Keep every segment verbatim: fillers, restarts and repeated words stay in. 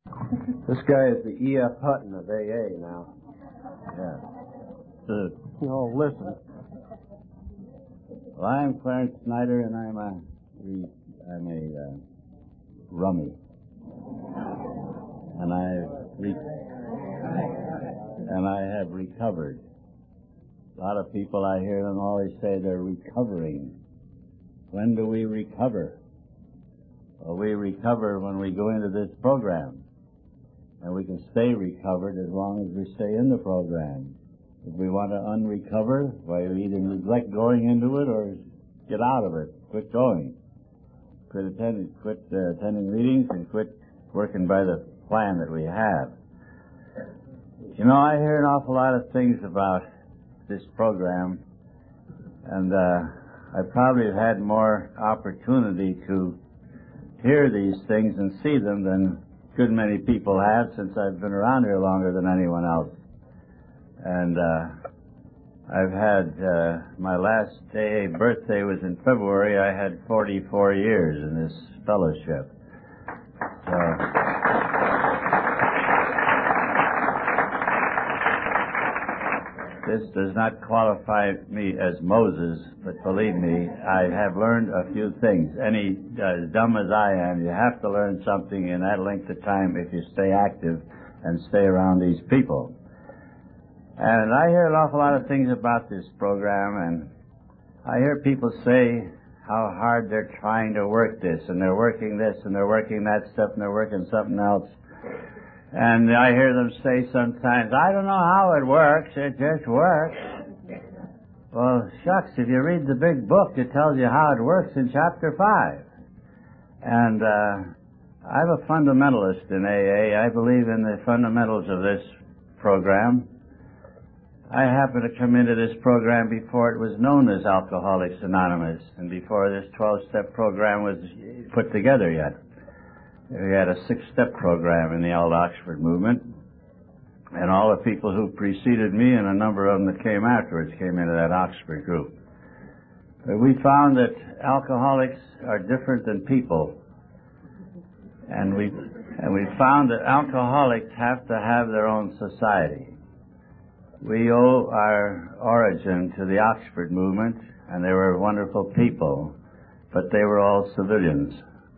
This guy is the E F. Hutton of A A now. Yeah. Uh, oh, listen. Well, I'm Clarence Snyder, and I'm a, I'm a uh, rummy. And I re- and I have recovered. A lot of people, I hear them always say they're recovering. When do we recover? Well, we recover when we go into this program. And we can stay recovered as long as we stay in the program. If we want to unrecover, why, we either neglect going into it or get out of it, quit going. Quit attending, quit uh, attending meetings and quit working by the plan that we have. You know, I hear an awful lot of things about this program, and uh, I probably have had more opportunity to hear these things and see them than good many people have, since I've been around here longer than anyone else. And uh, I've had, uh, my last A A birthday was in February. I had forty-four years in this fellowship. So, this does not qualify me as Moses, but believe me, I have learned a few things. Any, as dumb as I am, you have to learn something in that length of time if you stay active and stay around these people. And I hear an awful lot of things about this program, and I hear people say how hard they're trying to work this, and they're working this, and they're working that stuff, and they're working something else. And I hear them say sometimes, I don't know how it works, it just works. Well, shucks, if you read the big book, it tells you how it works in chapter five. And uh, I'm a fundamentalist in A A. I believe in the fundamentals of this program. I happened to come into this program before it was known as Alcoholics Anonymous, and before this twelve-step program was put together yet. We had a six-step program in the old Oxford movement, and all the people who preceded me and a number of them that came afterwards came into that Oxford group. But we found that alcoholics are different than people, and we and we found that alcoholics have to have their own society. We owe our origin to the Oxford movement, and they were wonderful people, but they were all civilians.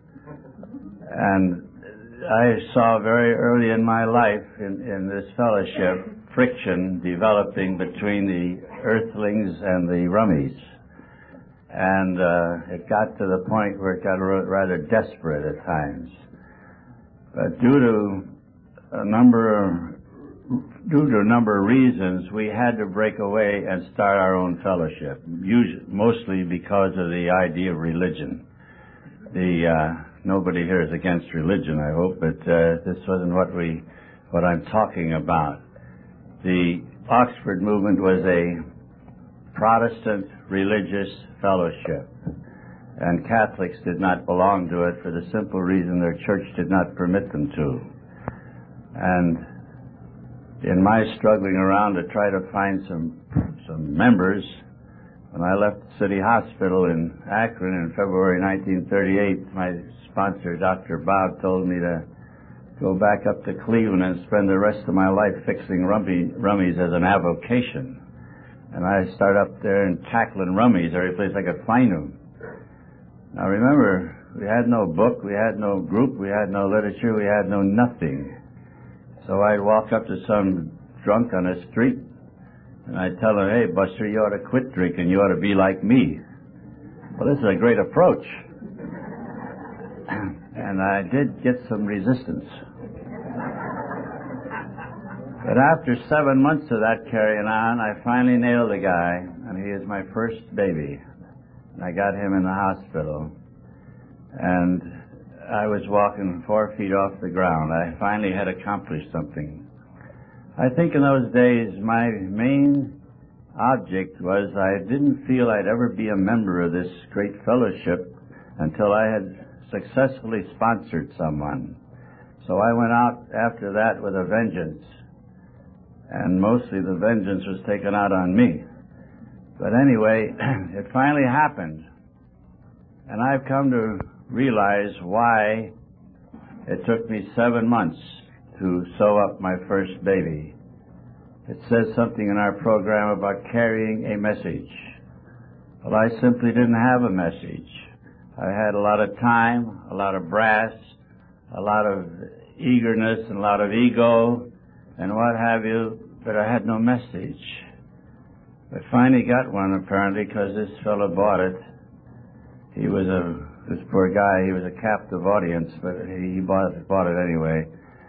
And I saw very early in my life in, in this fellowship friction developing between the earthlings and the rummies. And uh, it got to the point where it got rather desperate at times. But due to a number of Due to a number of reasons, we had to break away and start our own fellowship, usually, mostly because of the idea of religion. The uh, nobody here is against religion, I hope, but uh, this wasn't what we, what I'm talking about. The Oxford movement was a Protestant religious fellowship, and Catholics did not belong to it for the simple reason their church did not permit them to. And in my struggling around to try to find some some members, when I left the City Hospital in Akron in February nineteen thirty-eight, my sponsor, Doctor Bob, told me to go back up to Cleveland and spend the rest of my life fixing rummy, rummies as an avocation. And I started up there and tackling rummies every place I could find them. Now remember, we had no book, we had no group, we had no literature, we had no nothing. So I'd walk up to some drunk on the street, and I'd tell him, hey, Buster, you ought to quit drinking. You ought to be like me. Well, this is a great approach. And I did get some resistance. But after seven months of that carrying on, I finally nailed a guy, and he is my first baby. And I got him in the hospital. And I was walking four feet off the ground. I finally had accomplished something. I think in those days my main object was I didn't feel I'd ever be a member of this great fellowship until I had successfully sponsored someone. So I went out after that with a vengeance. And mostly the vengeance was taken out on me. But anyway, it finally happened. And I've come to realize why It took me seven months to sew up my first baby. It says something in our program about carrying a message. Well, I simply didn't have a message. I had a lot of time, a lot of brass, a lot of eagerness, and a lot of ego, and what have you, but I had no message. I finally got one, apparently, because this fellow bought it. He was a, this poor guy, he was a captive audience, but he, he bought, it, bought it anyway.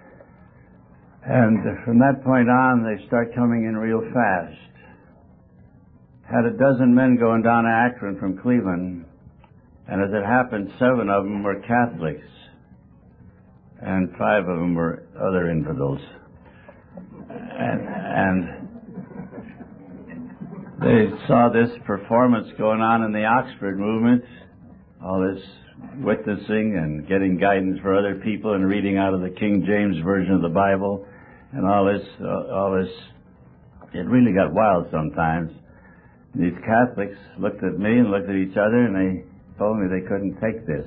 And from that point on, they start coming in real fast. Had a dozen men going down to Akron from Cleveland, and as it happened, seven of them were Catholics, and five of them were other infidels. And, and they saw this performance going on in the Oxford movement, all this witnessing and getting guidance for other people and reading out of the King James Version of the Bible, and all this, uh, all this. It really got wild sometimes. These Catholics looked at me and looked at each other, and they told me they couldn't take this.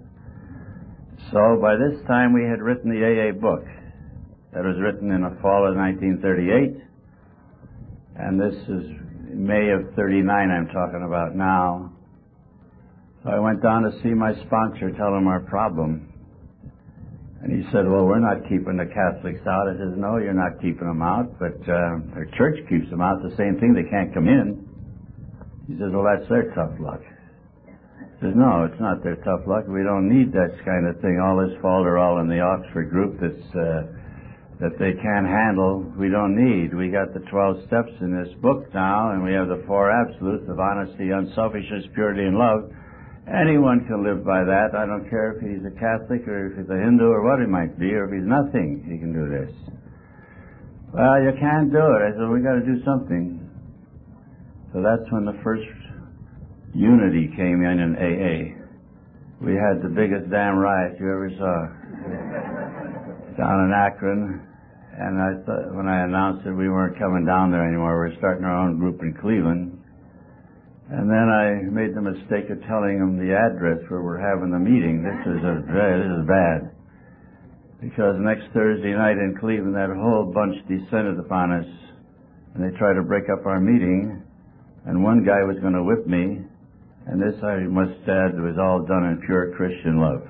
So by this time we had written the A A book. That was written in the fall of nineteen thirty-eight, and this is May of thirty-nine I'm talking about now. So I went down to see my sponsor, tell him our problem. And he said, well, we're not keeping the Catholics out. I said, no, you're not keeping them out, but uh, their church keeps them out. The same thing, they can't come in. He says, well, that's their tough luck. He says, no, it's not their tough luck. We don't need that kind of thing. All this falderall in the Oxford group that's, uh, that they can't handle, we don't need. We got the twelve steps in this book now, and we have the four absolutes of honesty, unselfishness, purity, and love. Anyone can live by that. I don't care if he's a Catholic or if he's a Hindu or what he might be, or if he's nothing, he can do this. Well, you can't do it. I said, we got to do something. So that's when the first unity came in in A A. We had the biggest damn riot you ever saw down in Akron, and I thought, when I announced that we weren't coming down there anymore, we were starting our own group in Cleveland. And then I made the mistake of telling them the address where we're having the meeting. This is a, this is bad, because next Thursday night in Cleveland, that whole bunch descended upon us, and they tried to break up our meeting. And one guy was going to whip me, and this, I must add, was all done in pure Christian love.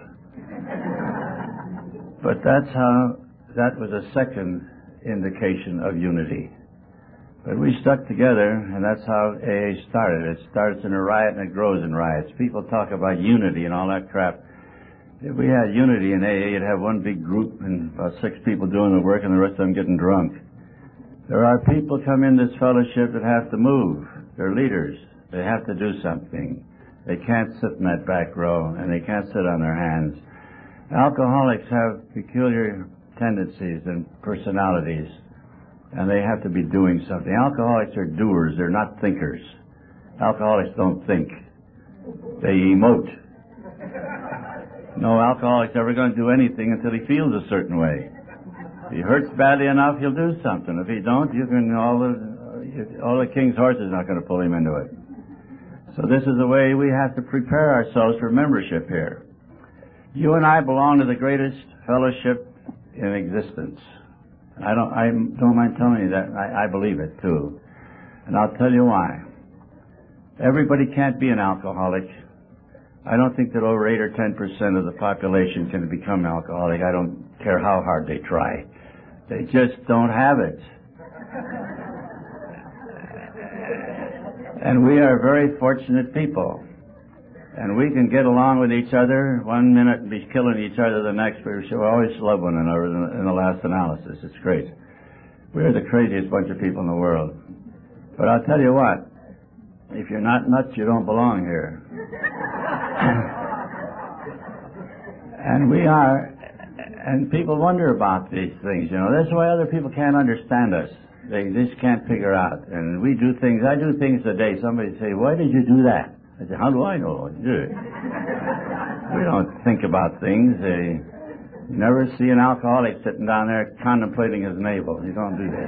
But that's how, that was a second indication of unity. But we stuck together, and that's how A A started. It starts in a riot and it grows in riots. People talk about unity and all that crap. If we had unity in A A, you'd have one big group and about six people doing the work and the rest of them getting drunk. There are people come in this fellowship that have to move. They're leaders. They have to do something. They can't sit in that back row, and they can't sit on their hands. Alcoholics have peculiar tendencies and personalities, and they have to be doing something. Alcoholics are doers. They're not thinkers. Alcoholics don't think. They emote. No alcoholic's ever going to do anything until he feels a certain way. If he hurts badly enough, he'll do something. If he don't, you can all the all the king's horses are not going to pull him into it. So this is the way we have to prepare ourselves for membership here. You and I belong to the greatest fellowship in existence. I don't, I don't mind telling you that. I, I believe it, too. And I'll tell you why. Everybody can't be an alcoholic. I don't think that over eight or ten percent of the population can become alcoholic. I don't care how hard they try. They just don't have it. And we are very fortunate people. And we can get along with each other one minute and be killing each other the next, but we should always love one another in the, in the last analysis. It's great. We're the craziest bunch of people in the world. But I'll tell you what, if you're not nuts, you don't belong here. And we are, and people wonder about these things, you know. That's why other people can't understand us. They just can't figure out. And we do things, I do things today. Somebody say, why did you do that? I say, how do I know what to do? We don't think about things. They, you never see an alcoholic sitting down there contemplating his navel. You don't do that.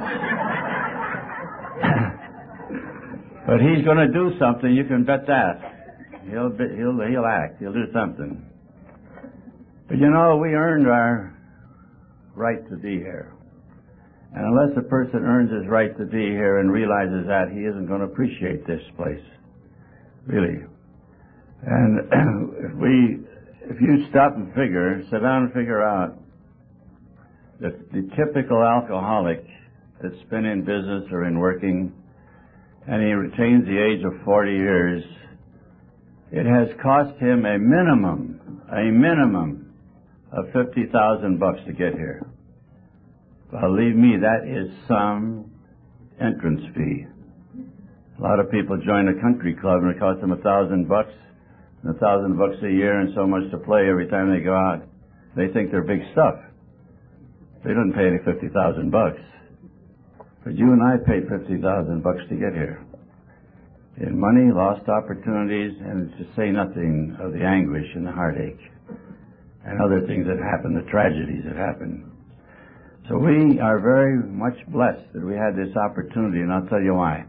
But he's going to do something, you can bet that. He'll, be, he'll, he'll act. He'll do something. But you know, we earned our right to be here. And unless a person earns his right to be here and realizes that, he isn't going to appreciate this place. Really. And if we, if you stop and figure, sit down and figure out that the typical alcoholic that's been in business or in working, and he retains the age of forty years, it has cost him a minimum, a minimum of fifty thousand bucks to get here. Believe me, that is some entrance fee. A lot of people join a country club and it costs them a thousand bucks, and a thousand bucks a year and so much to play every time they go out. They think they're big stuff. They don't pay any fifty thousand bucks. But you and I paid fifty thousand bucks to get here. In money, lost opportunities, and to say nothing of the anguish and the heartache and other things that happen, the tragedies that happen. So we are very much blessed that we had this opportunity, and I'll tell you why.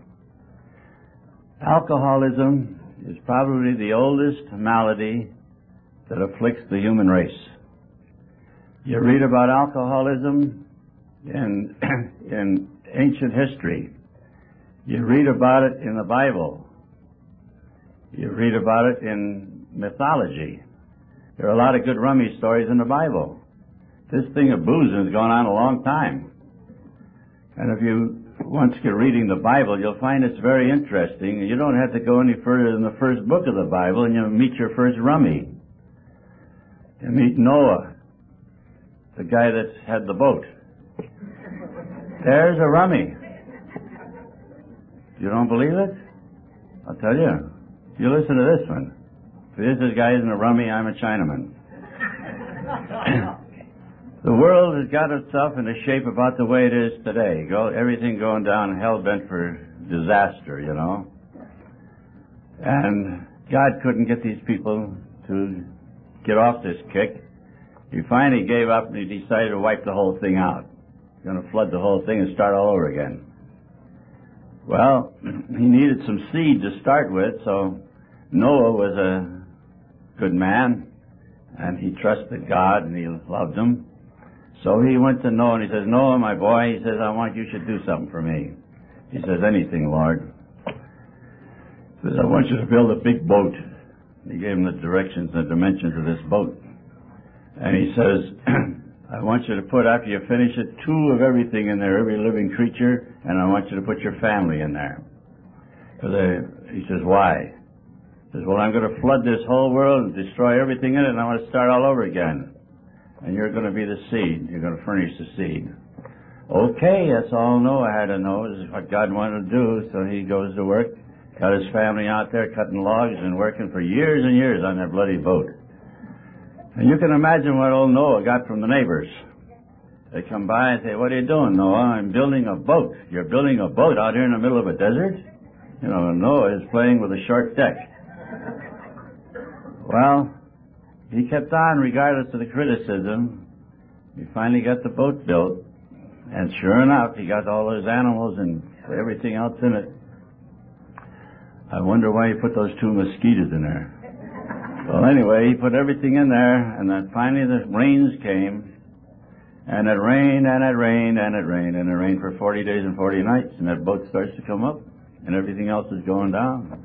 Alcoholism is probably the oldest malady that afflicts the human race. You read about alcoholism in, in ancient history. You read about it in the Bible. You read about it in mythology. There are a lot of good rummy stories in the Bible. This thing of boozing has gone on a long time. And if you once get reading the Bible, you'll find it's very interesting. You don't have to go any further than the first book of the Bible, and you'll meet your first rummy. You meet Noah, the guy that had the boat. There's a rummy. You don't believe it? I'll tell you. You listen to this one. If this guy isn't a rummy, I'm a Chinaman. The world has got itself in a shape about the way it is today. Go, everything going down hell-bent for disaster, you know. And God couldn't get these people to get off this kick. He finally gave up and he decided to wipe the whole thing out. He's going to flood the whole thing and start all over again. Well, he needed some seed to start with, so Noah was a good man, and he trusted God and he loved him. So he went to Noah and he says, Noah, my boy, he says, I want you should do something for me. He says, anything, Lord. He says, I want you to build a big boat. He gave him the directions and the dimensions of this boat. And he says, I want you to put, after you finish it, two of everything in there, every living creature, and I want you to put your family in there. Because he says, why? He says, well, I'm going to flood this whole world and destroy everything in it, and I want to start all over again. And you're going to be the seed. You're going to furnish the seed. Okay, that's all Noah had to know is what God wanted to do. So he goes to work, got his family out there cutting logs and working for years and years on that bloody boat. And you can imagine what old Noah got from the neighbors. They come by and say, what are you doing, Noah? I'm building a boat. You're building a boat out here in the middle of a desert? You know, Noah is playing with a short deck. Well, he kept on regardless of the criticism. He finally got the boat built, and sure enough, he got all those animals and everything else in it. I wonder why he put those two mosquitoes in there. Well, anyway, he put everything in there, and then finally the rains came, and it rained, and it rained, and it rained, and it rained for forty days and forty nights, and that boat starts to come up, and everything else is going down.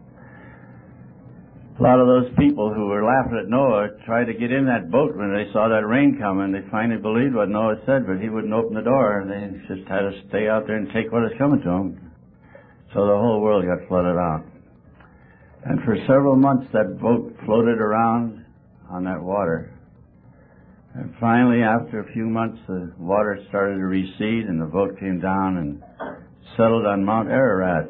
A lot of those people who were laughing at Noah tried to get in that boat when they saw that rain coming. They finally believed what Noah said, but he wouldn't open the door. They just had to stay out there and take what was coming to them. So the whole world got flooded out. And for several months, that boat floated around on that water. And finally, after a few months, the water started to recede, and the boat came down and settled on Mount Ararat.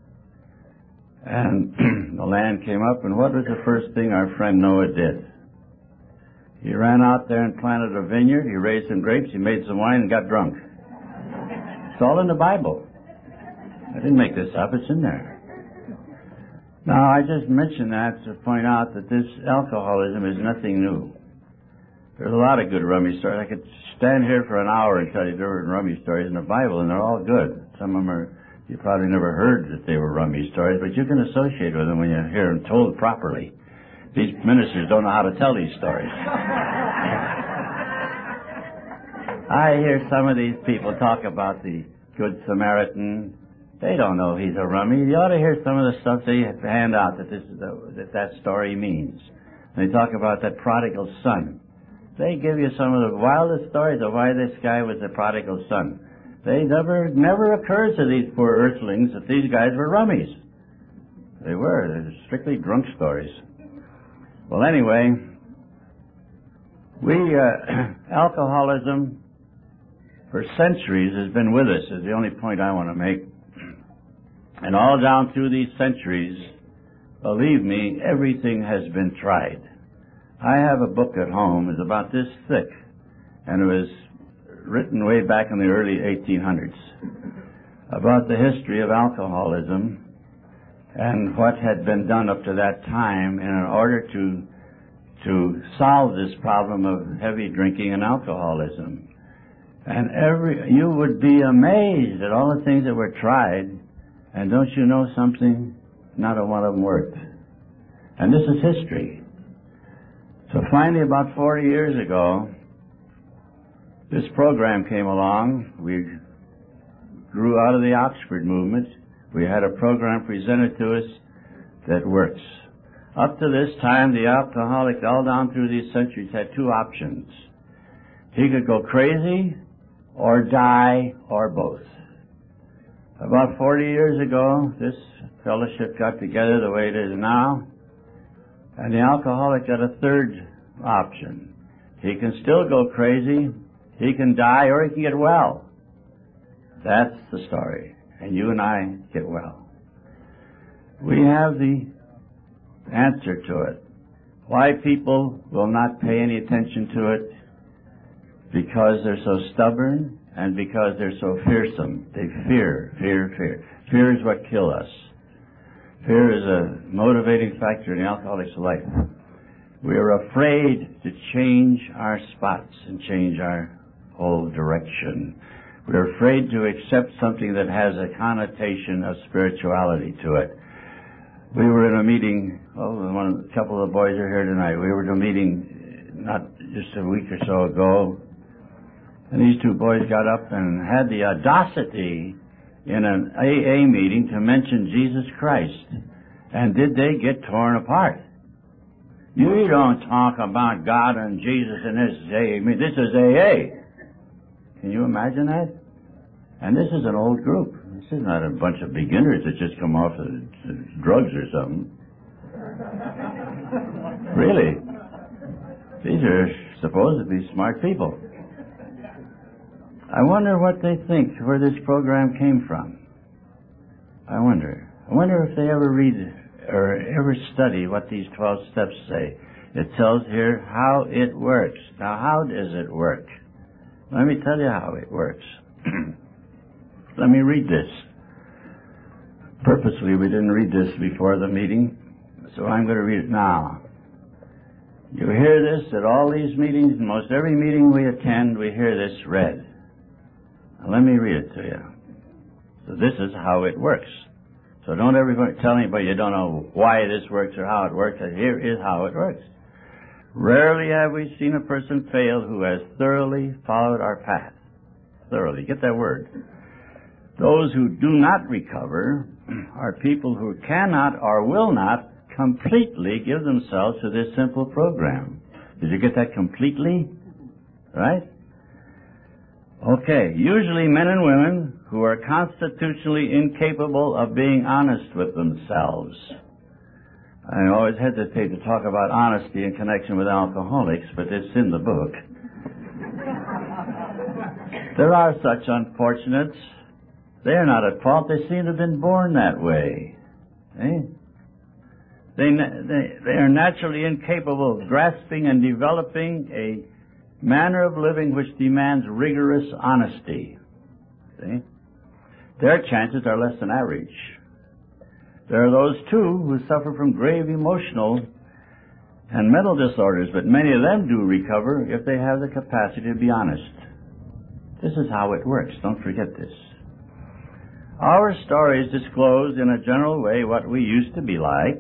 And the land came up, and what was the first thing our friend Noah did? He ran out there and planted a vineyard, he raised some grapes, he made some wine, and got drunk. It's all in the Bible. I didn't make this up, it's in there. Now, I just mentioned that to point out that this alcoholism is nothing new. There's a lot of good rummy stories. I could stand here for an hour and tell you different rummy stories in the Bible, and they're all good. Some of them are, you probably never heard that they were rummy stories, but you can associate with them when you hear them told properly. These ministers don't know how to tell these stories. I hear some of these people talk about the Good Samaritan. They don't know he's a rummy. You ought to hear some of the stuff they hand out that this is the, that that story means. They talk about that prodigal son. They give you some of the wildest stories of why this guy was the prodigal son. They never, never occurs to these poor earthlings that these guys were rummies. They were. They're strictly drunk stories. Well, anyway, we, uh, alcoholism for centuries has been with us, is the only point I want to make. And all down through these centuries, believe me, everything has been tried. I have a book at home. It's about this thick, and it was written way back in the early eighteen hundreds about the history of alcoholism and what had been done up to that time in order to to solve this problem of heavy drinking and alcoholism. And every you would be amazed at all the things that were tried, and don't you know something? Not a one of them worked. And this is history. So finally, about forty years ago, this program came along. We grew out of the Oxford movement. We had a program presented to us that works. Up to this time, the alcoholic, all down through these centuries, had two options. He could go crazy or die or both. About forty years ago, this fellowship got together the way it is now, and the alcoholic got a third option. He can still go crazy, he can die, or he can get well. That's the story. And you and I get well. We have the answer to it. Why people will not pay any attention to it? Because they're so stubborn and because they're so fearsome. They fear, fear, fear. Fear is what kills us. Fear is a motivating factor in the alcoholic's life. We are afraid to change our spots and change our whole direction. We're afraid to accept something that has a connotation of spirituality to it. We were in a meeting, oh, one, a couple of the boys are here tonight. We were in a meeting not just a week or so ago, and these two boys got up and had the audacity in an A A meeting to mention Jesus Christ. And did they get torn apart? You don't talk about God and Jesus in this A A meeting. This is A A. Can you imagine that? And this is an old group. This is not a bunch of beginners that just come off of drugs or something. Really. These are supposed to be smart people. I wonder what they think, where this program came from. I wonder. I wonder if they ever read or ever study what these twelve steps say. It tells here how it works. Now, how does it work? Let me tell you how it works. Let me read this. Purposely, we didn't read this before the meeting, so I'm going to read it now. You hear this at all these meetings, most every meeting we attend, we hear this read. Now, let me read it to you. So this is how it works. So don't everybody tell anybody you don't know why this works or how it works. Here is how it works. Rarely have we seen a person fail who has thoroughly followed our path. Thoroughly. Get that word. Those who do not recover are people who cannot or will not completely give themselves to this simple program. Did you get that completely? Right? Okay. Usually men and women who are constitutionally incapable of being honest with themselves. I always hesitate to talk about honesty in connection with alcoholics, but it's in the book. There are such unfortunates. They are not at fault. They seem to have been born that way. Eh? They, they, they are naturally incapable of grasping and developing a manner of living which demands rigorous honesty. See? Their chances are less than average. There are those, too, who suffer from grave emotional and mental disorders, but many of them do recover if they have the capacity to be honest. This is how it works. Don't forget this. Our stories disclose in a general way what we used to be like,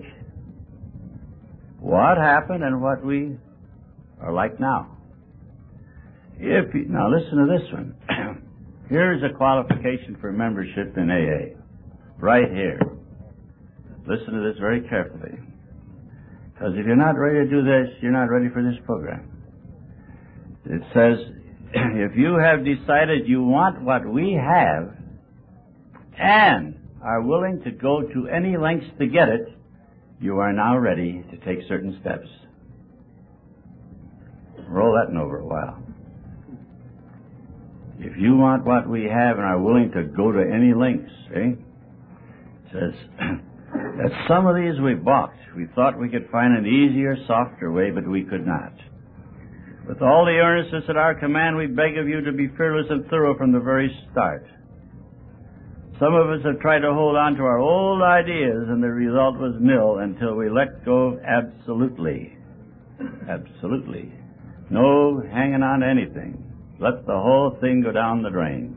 what happened, and what we are like now. If you, now listen to this one. Here's a qualification for membership in A A. Right here. Listen to this very carefully. Because if you're not ready to do this, you're not ready for this program. It says, if you have decided you want what we have and are willing to go to any lengths to get it, you are now ready to take certain steps. Roll that in over a while. If you want what we have and are willing to go to any lengths, eh? It says, that some of these we balked. We thought we could find an easier, softer way, but we could not. With all the earnestness at our command, we beg of you to be fearless and thorough from the very start. Some of us have tried to hold on to our old ideas, and the result was nil until we let go absolutely. Absolutely. No hanging on to anything. Let the whole thing go down the drain.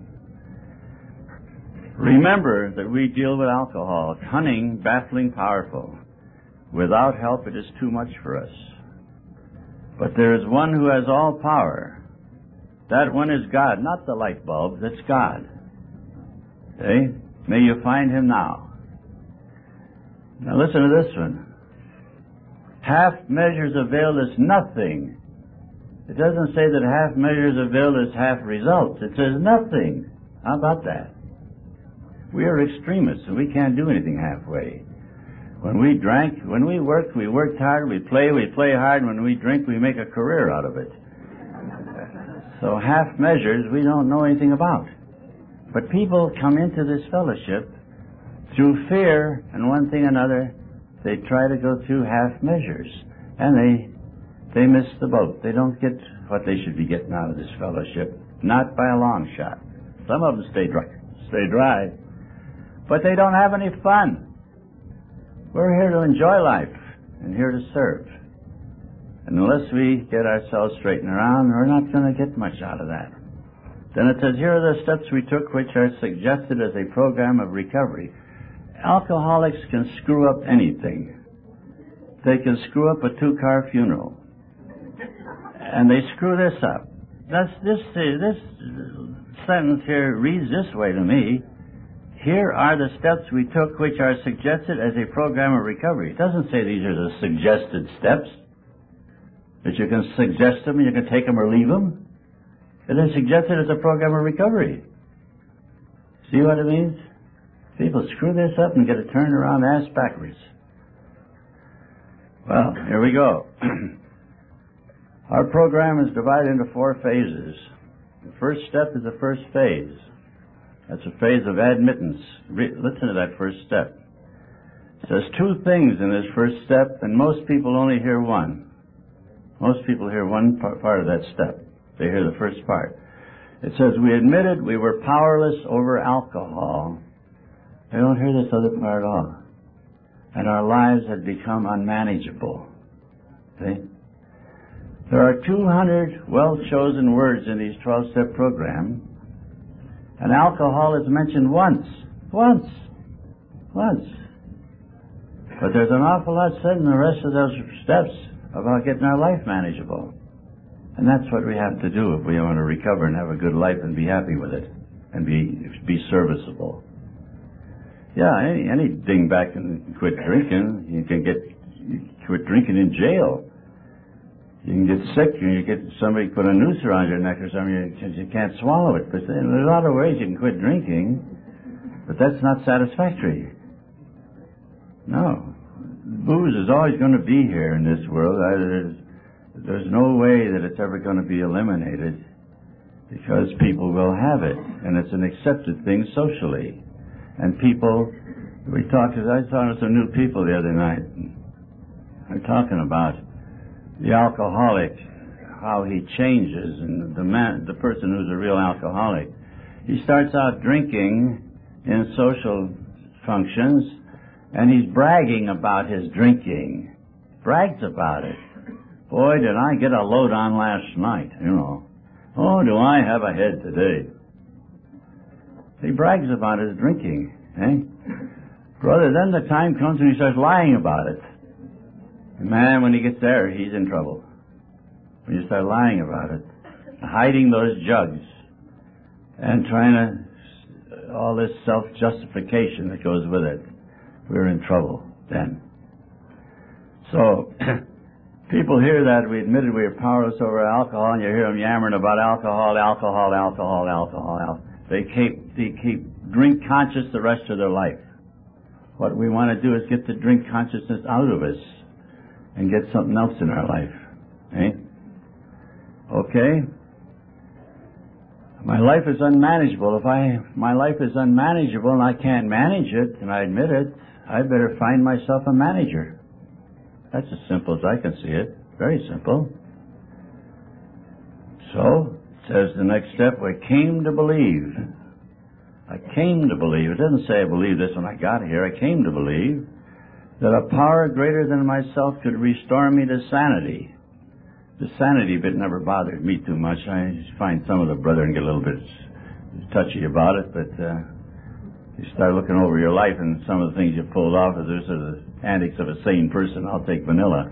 Remember that we deal with alcohol, cunning, baffling, powerful. Without help, it is too much for us. But there is one who has all power. That one is God, not the light bulb, that's God. Okay? May you find him now. Now listen to this one. Half measures avail us nothing. It doesn't say that half measures avail us half results. It says nothing. How about that? We are extremists, and we can't do anything halfway. When we drank, when we worked, we worked hard. We play, we play hard. When we drink, we make a career out of it. So half measures we don't know anything about. But people come into this fellowship through fear and one thing or another. They try to go through half measures, and they they miss the boat. They don't get what they should be getting out of this fellowship, not by a long shot. Some of them stay dry, stay dry, but they don't have any fun. We're here to enjoy life and here to serve. And unless we get ourselves straightened around, we're not going to get much out of that. Then it says, here are the steps we took which are suggested as a program of recovery. Alcoholics can screw up anything. They can screw up a two-car funeral. And they screw this up. That's this, this sentence here reads this way to me. Here are the steps we took which are suggested as a program of recovery. It doesn't say these are the suggested steps. That you can suggest them and you can take them or leave them. It is suggested as a program of recovery. See what it means? People screw this up and get it turned around ass backwards. Well, here we go. Our program is divided into four phases. The first step is the first phase. That's a phase of admittance. Re- listen to that first step. It says two things in this first step, and most people only hear one. Most people hear one part, part of that step. They hear the first part. It says, we admitted we were powerless over alcohol. They don't hear this other part at all. And our lives had become unmanageable. See? There are two hundred well-chosen words in these twelve-step program, and alcohol is mentioned once. Once. Once. But there's an awful lot said in the rest of those steps about getting our life manageable. And that's what we have to do if we want to recover and have a good life and be happy with it and be be serviceable. Yeah, any, any dingbat can quit drinking. You can get you quit drinking in jail. You can get sick and you get somebody put a noose around your neck or something because you can't swallow it. But there's a lot of ways you can quit drinking, but that's not satisfactory. No. Booze is always going to be here in this world. There's, there's no way that it's ever going to be eliminated because people will have it, and it's an accepted thing socially. And people, we talked, I saw some new people the other night. They're talking about the alcoholic, how he changes, and the man, the person who's a real alcoholic. He starts out drinking in social functions, and he's bragging about his drinking. Brags about it. Boy, did I get a load on last night, you know. Oh, do I have a head today. He brags about his drinking, eh? Brother, then the time comes when he starts lying about it. And man, when he gets there, he's in trouble. When you start lying about it. hiding those jugs and trying to, all this self-justification that goes with it. We were in trouble then. So, people hear that we admitted we were powerless over alcohol, and you hear them yammering about alcohol, alcohol, alcohol, alcohol, alcohol. They keep, they keep drink conscious the rest of their life. What we want to do is get the drink consciousness out of us and get something else in our life. Eh? Okay? My life is unmanageable. If I, my life is unmanageable and I can't manage it, and I admit it, I better find myself a manager. That's as simple as I can see it. Very simple. So, it says the next step, we came to believe. I came to believe. It doesn't say I believed this when I got here. I came to believe that a power greater than myself could restore me to sanity. The sanity bit never bothered me too much. I find some of the brethren get a little bit touchy about it, but uh, you start looking over your life and some of the things you pulled off, as those are the antics of a sane person, I'll take vanilla.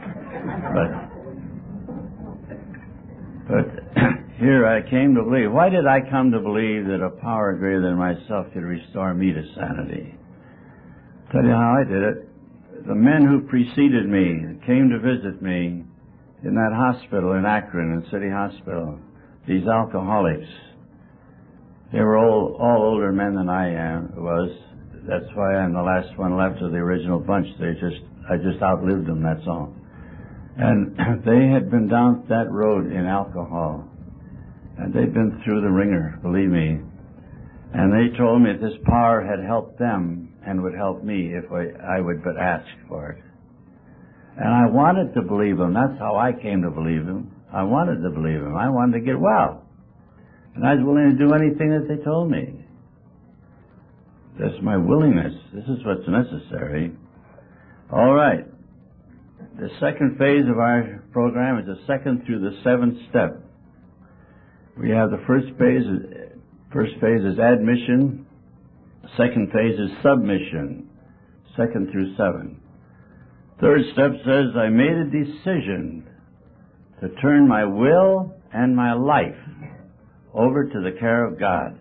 But, but here I came to believe. Why did I come to believe that a power greater than myself could restore me to sanity? I'll tell you how I did it. The men who preceded me came to visit me in that hospital in Akron, in City Hospital, these alcoholics. They were all, all older men than I am, was. That's why I'm the last one left of the original bunch. They just, I just outlived them, that's all. And they had been down that road in alcohol. And they'd been through the ringer, believe me. And they told me that this power had helped them and would help me if I, I would but ask for it. And I wanted to believe them. That's how I came to believe them. I wanted to believe them. I wanted to get well. And I was willing to do anything that they told me. That's my willingness. This is what's necessary. All right. The second phase of our program is the second through the seventh step. We have the first phase. First phase is admission. Second phase is submission. Second through seven. Third step says, I made a decision to turn my will and my life over to the care of God.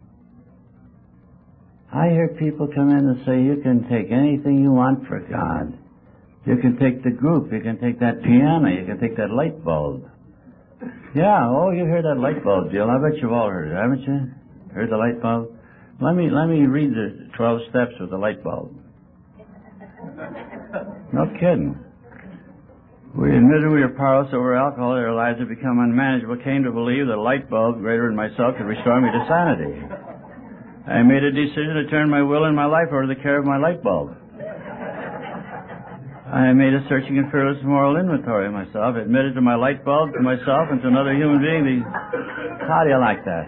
I hear people come in and say, you can take anything you want for God. You can take the group, you can take that piano, you can take that light bulb. Yeah, oh, you hear that light bulb deal. I bet you've all heard it, haven't you? Heard the light bulb? Let me, let me read the twelve steps with the light bulb. No kidding. We admitted we were powerless over alcohol. Our lives had become unmanageable. Came to believe that a light bulb greater than myself could restore me to sanity. I made a decision to turn my will and my life over to the care of my light bulb. I made a searching and fearless moral inventory of myself. Admitted to my light bulb, to myself, and to another human being. The... How do you like that?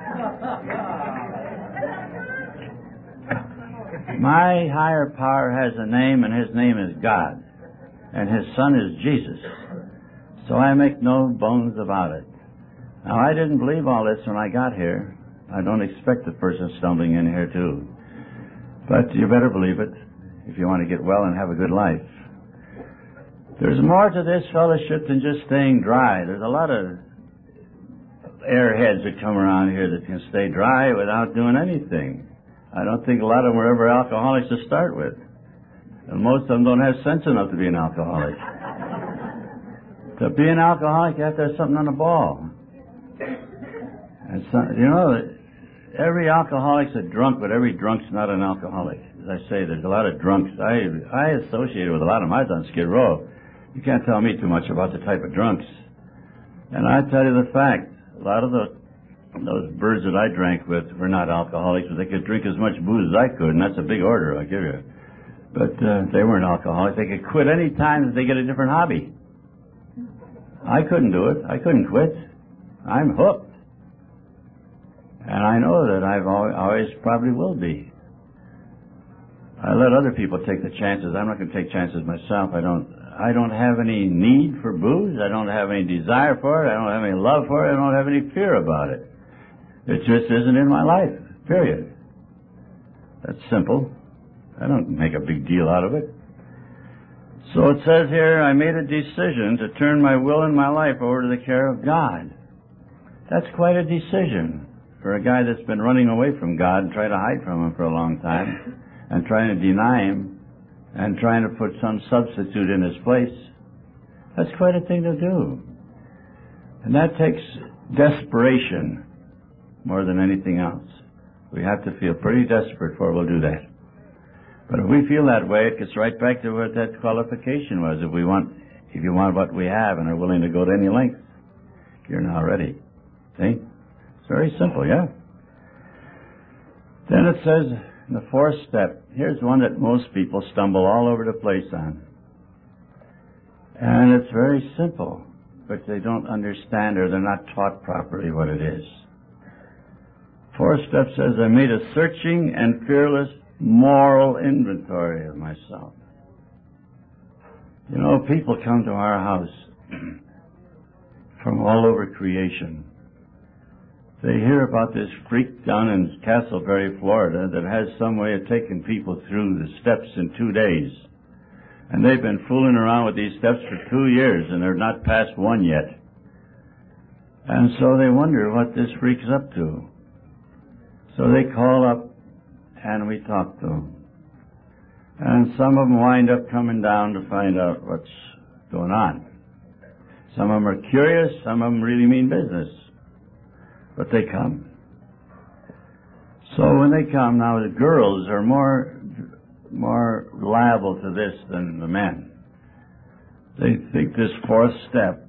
My higher power has a name, and his name is God. And his son is Jesus. So I make no bones about it. Now, I didn't believe all this when I got here. I don't expect the person stumbling in here, too. But you better believe it if you want to get well and have a good life. There's more to this fellowship than just staying dry. There's a lot of airheads that come around here that can stay dry without doing anything. I don't think a lot of them were ever alcoholics to start with. And most of them don't have sense enough to be an alcoholic. To be an alcoholic, you have to have something on the ball. And so, you know, every alcoholic's a drunk, but every drunk's not an alcoholic. As I say, there's a lot of drunks. I I associated with a lot of them. I was on Skid Row. You can't tell me too much about the type of drunks. And I tell you the fact, a lot of the those birds that I drank with were not alcoholics, but they could drink as much booze as I could, and that's a big order, I give you. But uh, they weren't alcoholics. They could quit any time that they get a different hobby. I couldn't do it. I couldn't quit. I'm hooked. And I know that I've always, always probably will be. I let other people take the chances. I'm not going to take chances myself. I don't I don't have any need for booze. I don't have any desire for it. I don't have any love for it. I don't have any fear about it. It just isn't in my life, period. That's simple. I don't make a big deal out of it. So it says here, I made a decision to turn my will and my life over to the care of God. That's quite a decision for a guy that's been running away from God and trying to hide from Him for a long time and trying to deny Him and trying to put some substitute in His place. That's quite a thing to do. And that takes desperation more than anything else. We have to feel pretty desperate before we'll do that. But if we feel that way, it gets right back to what that qualification was. If we want, if you want what we have and are willing to go to any length, you're now ready. See? It's very simple, yeah? Then it says in the fourth step, here's one that most people stumble all over the place on. And it's very simple, but they don't understand or they're not taught properly what it is. Fourth step says, I made a searching and fearless moral inventory of myself. You know, people come to our house from all over creation. They hear about this freak down in Castleberry, Florida, that has some way of taking people through the steps in two days. And they've been fooling around with these steps for two years, and they're not past one yet. And so they wonder what this freak's up to. So they call up, and we talk to them. And some of them wind up coming down to find out what's going on. Some of them are curious, some of them really mean business. But they come. So when they come, now the girls are more more liable to this than the men. They think this fourth step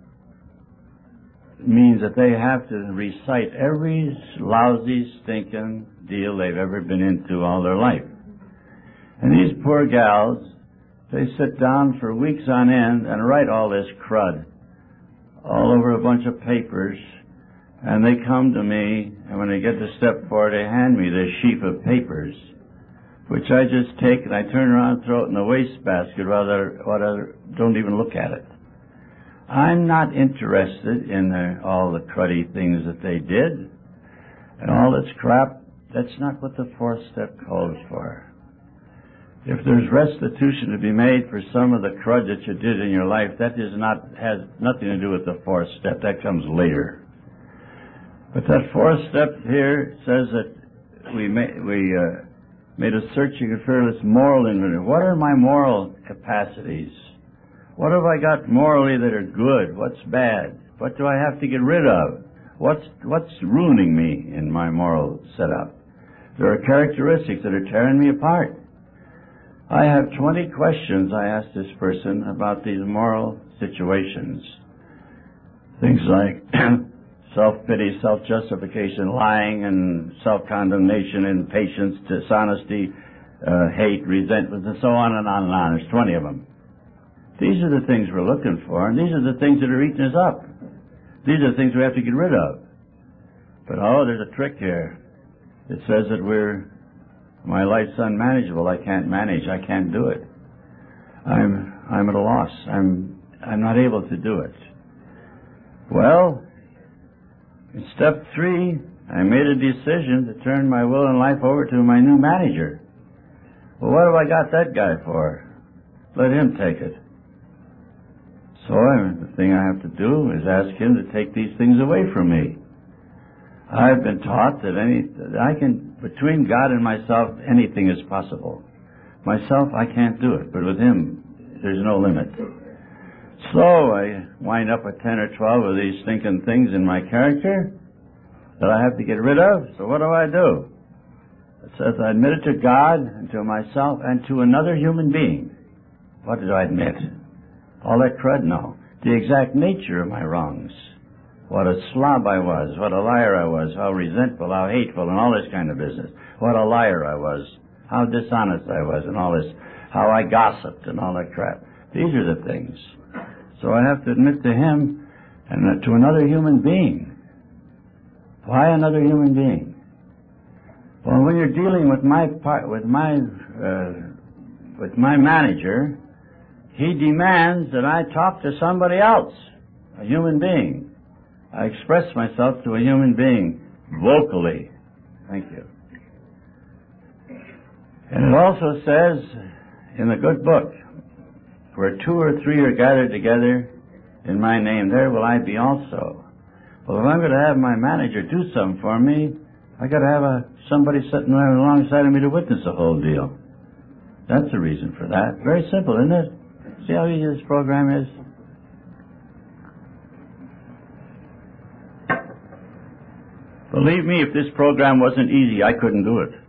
means that they have to recite every lousy, stinking deal they've ever been into all their life. And these poor gals, they sit down for weeks on end and write all this crud all over a bunch of papers, and they come to me, and when they get to step four, they hand me this sheaf of papers, which I just take and I turn around and throw it in the wastebasket while I don't even look at it. I'm not interested in the, all the cruddy things that they did and all this crap. That's not what the fourth step calls for. If there's restitution to be made for some of the crud that you did in your life, that is not has nothing to do with the fourth step. That comes later. But that fourth step here says that we may, we uh, made a searching and fearless moral inventory. What are my moral capacities? What have I got morally that are good? What's bad? What do I have to get rid of? What's what's ruining me in my moral setup? There are characteristics that are tearing me apart. I have twenty questions I asked this person about these moral situations. Things like self-pity, self-justification, lying, and self-condemnation, impatience, dishonesty, uh, hate, resentment, and so on and on and on. There's twenty of them. These are the things we're looking for, and these are the things that are eating us up. These are the things we have to get rid of. But, oh, there's a trick here. It says that we're, my life's unmanageable. I can't manage. I can't do it. I'm, I'm at a loss. I'm, I'm not able to do it. Well, in step three, I made a decision to turn my will and life over to my new manager. Well, what have I got that guy for? Let him take it. So I, the thing I have to do is ask him to take these things away from me. I've been taught that any, that I can, between God and myself, anything is possible. Myself, I can't do it, but with him, there's no limit. So I wind up with ten or twelve of these stinking things in my character that I have to get rid of. So what do I do? It says I admit it to God and to myself and to another human being. What did I admit? All that crud? No. The exact nature of my wrongs. What a slob I was, what a liar I was, how resentful, how hateful, and all this kind of business. What a liar I was, how dishonest I was, and all this, how I gossiped, and all that crap. These are the things. So I have to admit to him and to another human being. Why another human being? Well, when you're dealing with my part, with my uh, with my manager, he demands that I talk to somebody else, a human being. I express myself to a human being vocally. Thank you. And it also says in the good book, where two or three are gathered together in my name, there will I be also. Well, if I'm going to have my manager do something for me, I got to have a, somebody sitting right alongside of me to witness the whole deal. That's the reason for that. Very simple, isn't it? See how easy this program is? Believe me, if this program wasn't easy, I couldn't do it.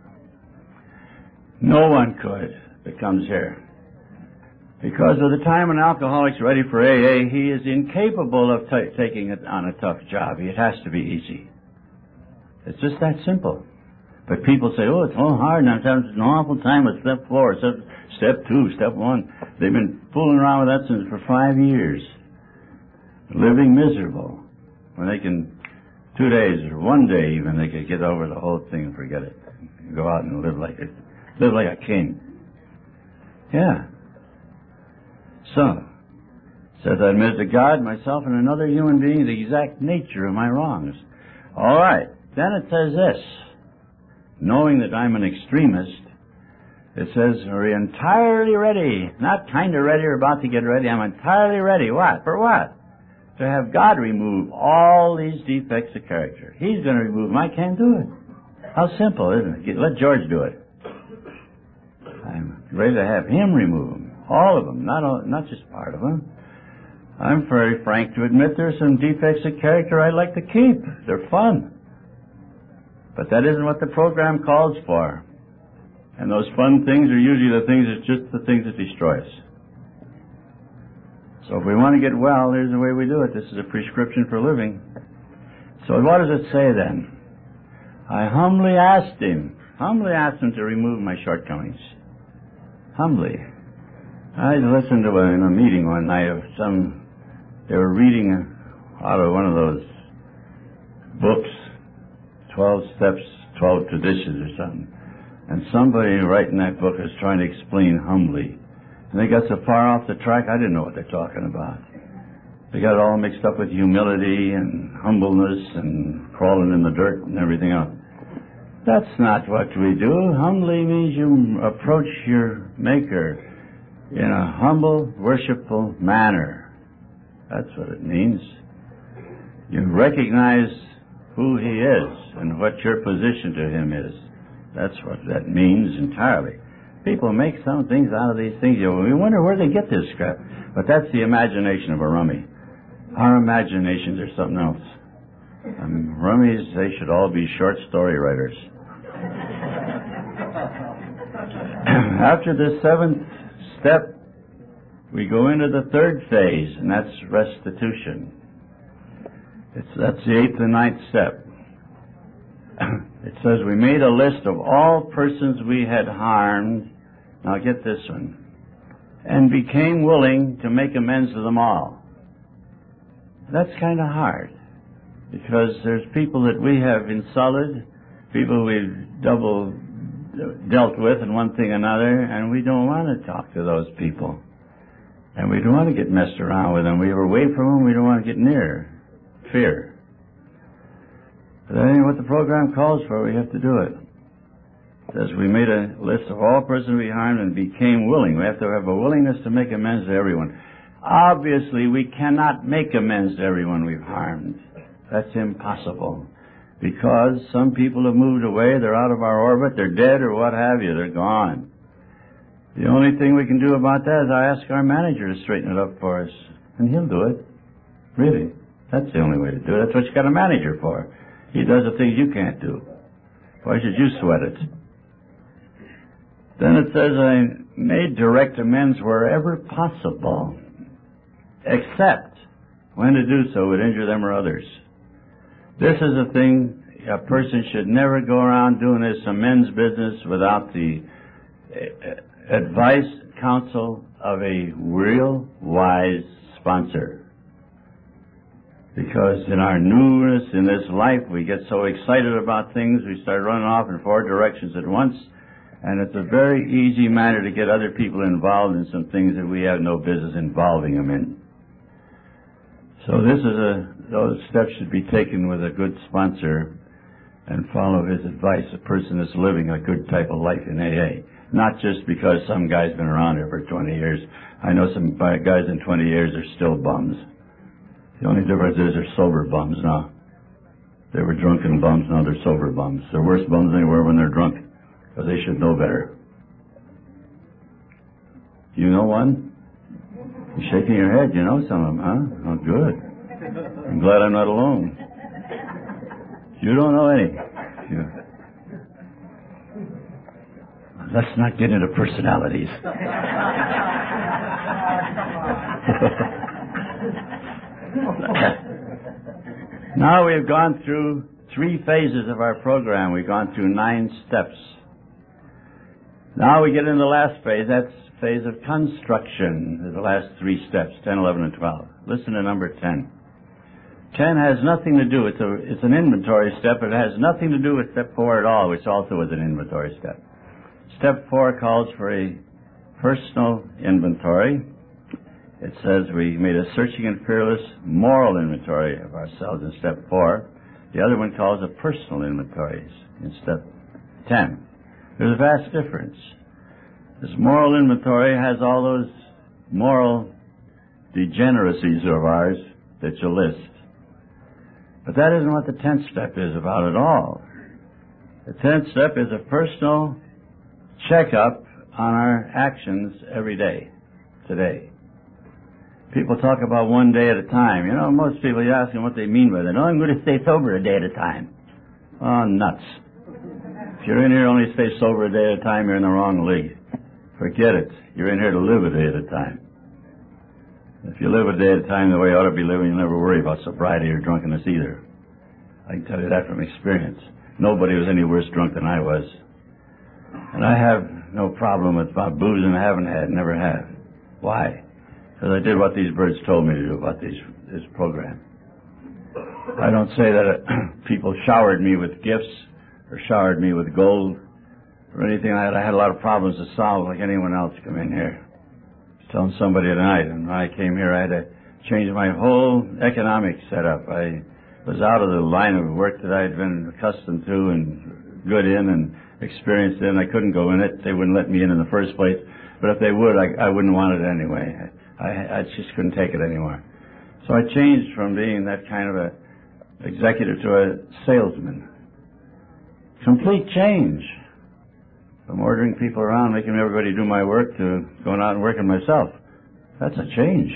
No one could that comes here. Because by the time an alcoholic's ready for A A, he is incapable of t- taking it on a tough job. It has to be easy. It's just that simple. But people say, oh, it's all hard, and I'm having an awful time with step four, step, step two, step one. They've been fooling around with that since for five years. Living miserable. When they can, two days or one day even, they could get over the whole thing and forget it. Go out and live like a, live like a king. Yeah. So, says I admit to God, myself, and another human being the exact nature of my wrongs. All right. Then it says this. Knowing that I'm an extremist, it says we're entirely ready. Not kind of ready or about to get ready. I'm entirely ready. What? For what? To have God remove all these defects of character. He's going to remove them. I can't do it. How simple, isn't it? Let George do it. I'm ready to have him remove them. All of them, not all, not just part of them. I'm very frank to admit there's some defects of character I'd like to keep. They're fun. But that isn't what the program calls for. And those fun things are usually the things that's just the things that destroy us. So if we want to get well, here's the way we do it. This is a prescription for living. So what does it say then? I humbly asked him, humbly asked him to remove my shortcomings. Humbly. I listened to a, in a meeting one night of some, they were reading out of one of those books, twelve steps, twelve traditions or something. And somebody writing that book is trying to explain humbly. And they got so far off the track, I didn't know what they're talking about. They got it all mixed up with humility and humbleness and crawling in the dirt and everything else. That's not what we do. Humbly means you approach your Maker in a humble, worshipful manner. That's what it means. You recognize who He is and what your position to Him is. That's what that means entirely. People make some things out of these things. You wonder where they get this crap. But that's the imagination of a rummy. Our imaginations are something else. Um, rummies, they should all be short story writers. After the seventh step, we go into the third phase, and that's restitution. It's, that's the eighth and ninth step. It says we made a list of all persons we had harmed. Now get this one. And became willing to make amends to them all. That's kind of hard. Because there's people that we have insulted, people we've double dealt with in one thing or another, and we don't want to talk to those people. And we don't want to get messed around with them. We are away from them, we don't want to get near. Fear. But that ain't what the program calls for. We have to do it. It says we made a list of all persons we harmed and became willing. We have to have a willingness to make amends to everyone. Obviously, we cannot make amends to everyone we've harmed. That's impossible. Because some people have moved away, they're out of our orbit, they're dead or what have you, they're gone. The only thing we can do about that is I ask our manager to straighten it up for us. And he'll do it. Really. That's the only way to do it. That's what you got a manager for. He does the things you can't do. Why should you sweat it? Then it says, I made direct amends wherever possible, except when to do so would injure them or others. This is a thing, a person should never go around doing this amends business without the advice, counsel of a real wise sponsor. Because in our newness in this life, we get so excited about things, we start running off in four directions at once, and it's a very easy matter to get other people involved in some things that we have no business involving them in. So this is a, those steps should be taken with a good sponsor and follow his advice, a person that's living a good type of life in A A. Not just because some guy's been around here for twenty years. I know some guys in twenty years are still bums. The only difference is they're sober bums now. They were drunken bums, now they're sober bums. They're worse bums than they were when they're drunk, because they should know better. You know one? You're shaking your head. You know some of them, huh? Oh, good. I'm glad I'm not alone. You don't know any. You... Let's not get into personalities. Now we've gone through three phases of our program. We've gone through nine steps. Now we get into the last phase. That's phase of construction. The last three steps, ten, eleven, and twelve. Listen to number ten. ten has nothing to do, it's, a, it's an inventory step, but it has nothing to do with step four at all, which also is an inventory step. Step four calls for a personal inventory. It says we made a searching and fearless moral inventory of ourselves in step four. The other one calls a personal inventory in step ten. There's a vast difference. This moral inventory has all those moral degeneracies of ours that you list. But that isn't what the tenth step is about at all. The tenth step is a personal checkup on our actions every day, today. People talk about one day at a time. You know, most people, you ask them what they mean by that. Oh, I'm going to stay sober a day at a time. Oh, nuts. If you're in here only stay sober a day at a time, you're in the wrong league. Forget it. You're in here to live a day at a time. If you live a day at a time the way you ought to be living, you'll never worry about sobriety or drunkenness either. I can tell you that from experience. Nobody was any worse drunk than I was. And I have no problem with about boozing. I haven't had, never have. Why? Because I did what these birds told me to do about these, this program. I don't say that uh, people showered me with gifts or showered me with gold or anything like that. I had a lot of problems to solve like anyone else come in here. I was telling somebody tonight, and when I came here I had to change my whole economic setup. I was out of the line of work that I had been accustomed to and good in and experienced in. I couldn't go in it. They wouldn't let me in in the first place. But if they would, I, I wouldn't want it anyway. I, I just couldn't take it anymore. So I changed from being that kind of a executive to a salesman. Complete change. From ordering people around, making everybody do my work, to going out and working myself. That's a change.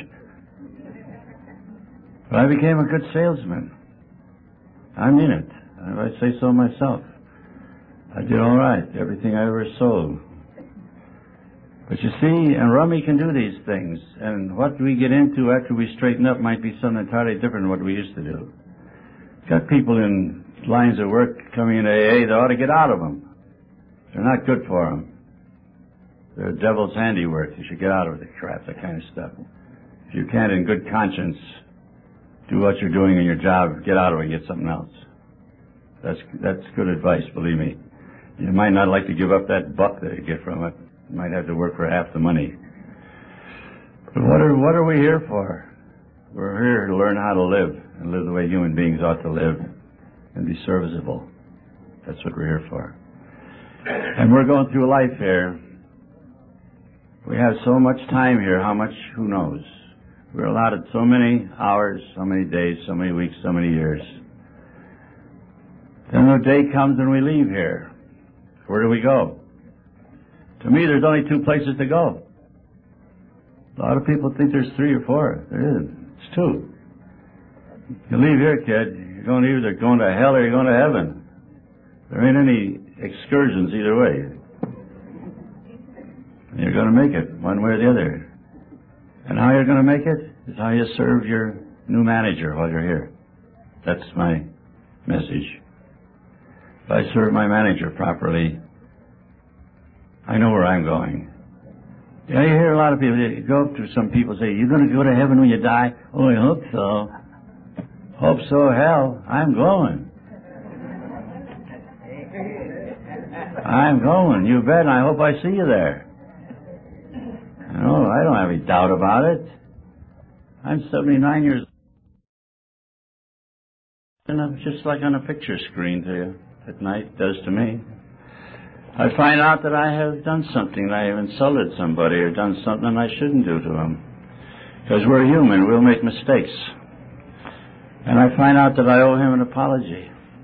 But I became a good salesman. I mean it. I say so myself. I did all right. Everything I ever sold. But you see, and rummy can do these things. And what we get into after we straighten up might be something entirely different than what we used to do. Got people in lines of work coming into A A, they ought to get out of them. They're not good for them. They're devil's handiwork. You should get out of the crap, that kind of stuff. If you can't, in good conscience, do what you're doing in your job, get out of it and get something else. That's that's good advice, believe me. You might not like to give up that buck that you get from it. You might have to work for half the money. But what are what are we here for? We're here to learn how to live and live the way human beings ought to live and be serviceable. That's what we're here for. And we're going through life here. We have so much time here. How much? Who knows? We're allotted so many hours, so many days, so many weeks, so many years. Then the day comes and we leave here. Where do we go? To me, there's only two places to go. A lot of people think there's three or four. There isn't. It's two. You leave here, kid, you're going to either going to hell or you're going to heaven. There ain't any excursions either way. You're going to make it one way or the other. And how you're going to make it is how you serve your new manager while you're here. That's my message. If I serve my manager properly, I know where I'm going. Yeah, you hear a lot of people, you go up to some people say, you're going to go to heaven when you die? Oh, I hope so. Hope so, hell, I'm going. I'm going, you bet, and I hope I see you there. No, I don't have any doubt about it. I'm seventy-nine years old. And I'm just like on a picture screen to you at night, does to me. I find out that I have done something, that I have insulted somebody or done something I shouldn't do to them. Because we're human, we'll make mistakes. And I find out that I owe him an apology.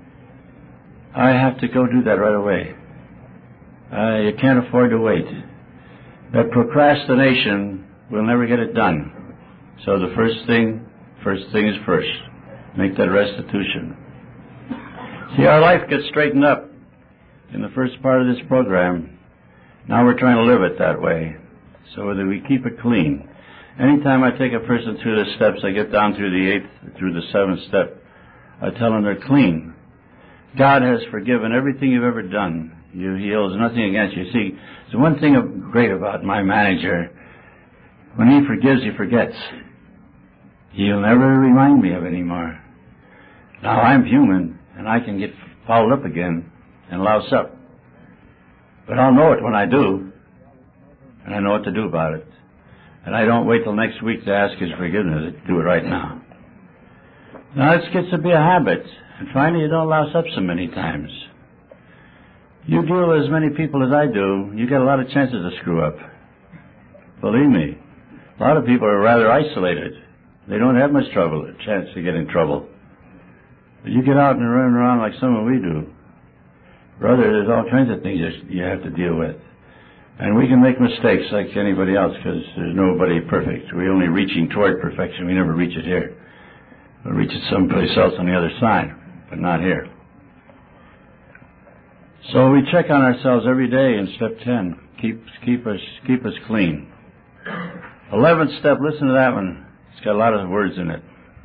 I have to go do that right away. Uh, you can't afford to wait. That procrastination will never get it done. So the first thing, first thing is first. Make that restitution. See, our life gets straightened up in the first part of this program. Now we're trying to live it that way, so that we keep it clean. Anytime I take a person through the steps, I get down through the eighth, through the seventh step, I tell them they're clean. God has forgiven everything you've ever done. You, he holds nothing against you. See, there's one thing great about my manager. When he forgives, he forgets. He'll never remind me of it anymore. Now, I'm human, and I can get fouled up again and louse up. But I'll know it when I do, and I know what to do about it. And I don't wait till next week to ask his forgiveness. I do it right now. Now, it gets to be a habit. And finally, you don't louse up so many times. You deal with as many people as I do, you get a lot of chances to screw up. Believe me. A lot of people are rather isolated. They don't have much trouble, a chance to get in trouble. But you get out and run around like some of we do. Brother, there's all kinds of things you have to deal with. And we can make mistakes like anybody else because there's nobody perfect. We're only reaching toward perfection. We never reach it here. We'll reach it someplace else on the other side, but not here. So we check on ourselves every day in step ten. Keep, keep us, keep us clean. Eleventh step, listen to that one. It's got a lot of words in it.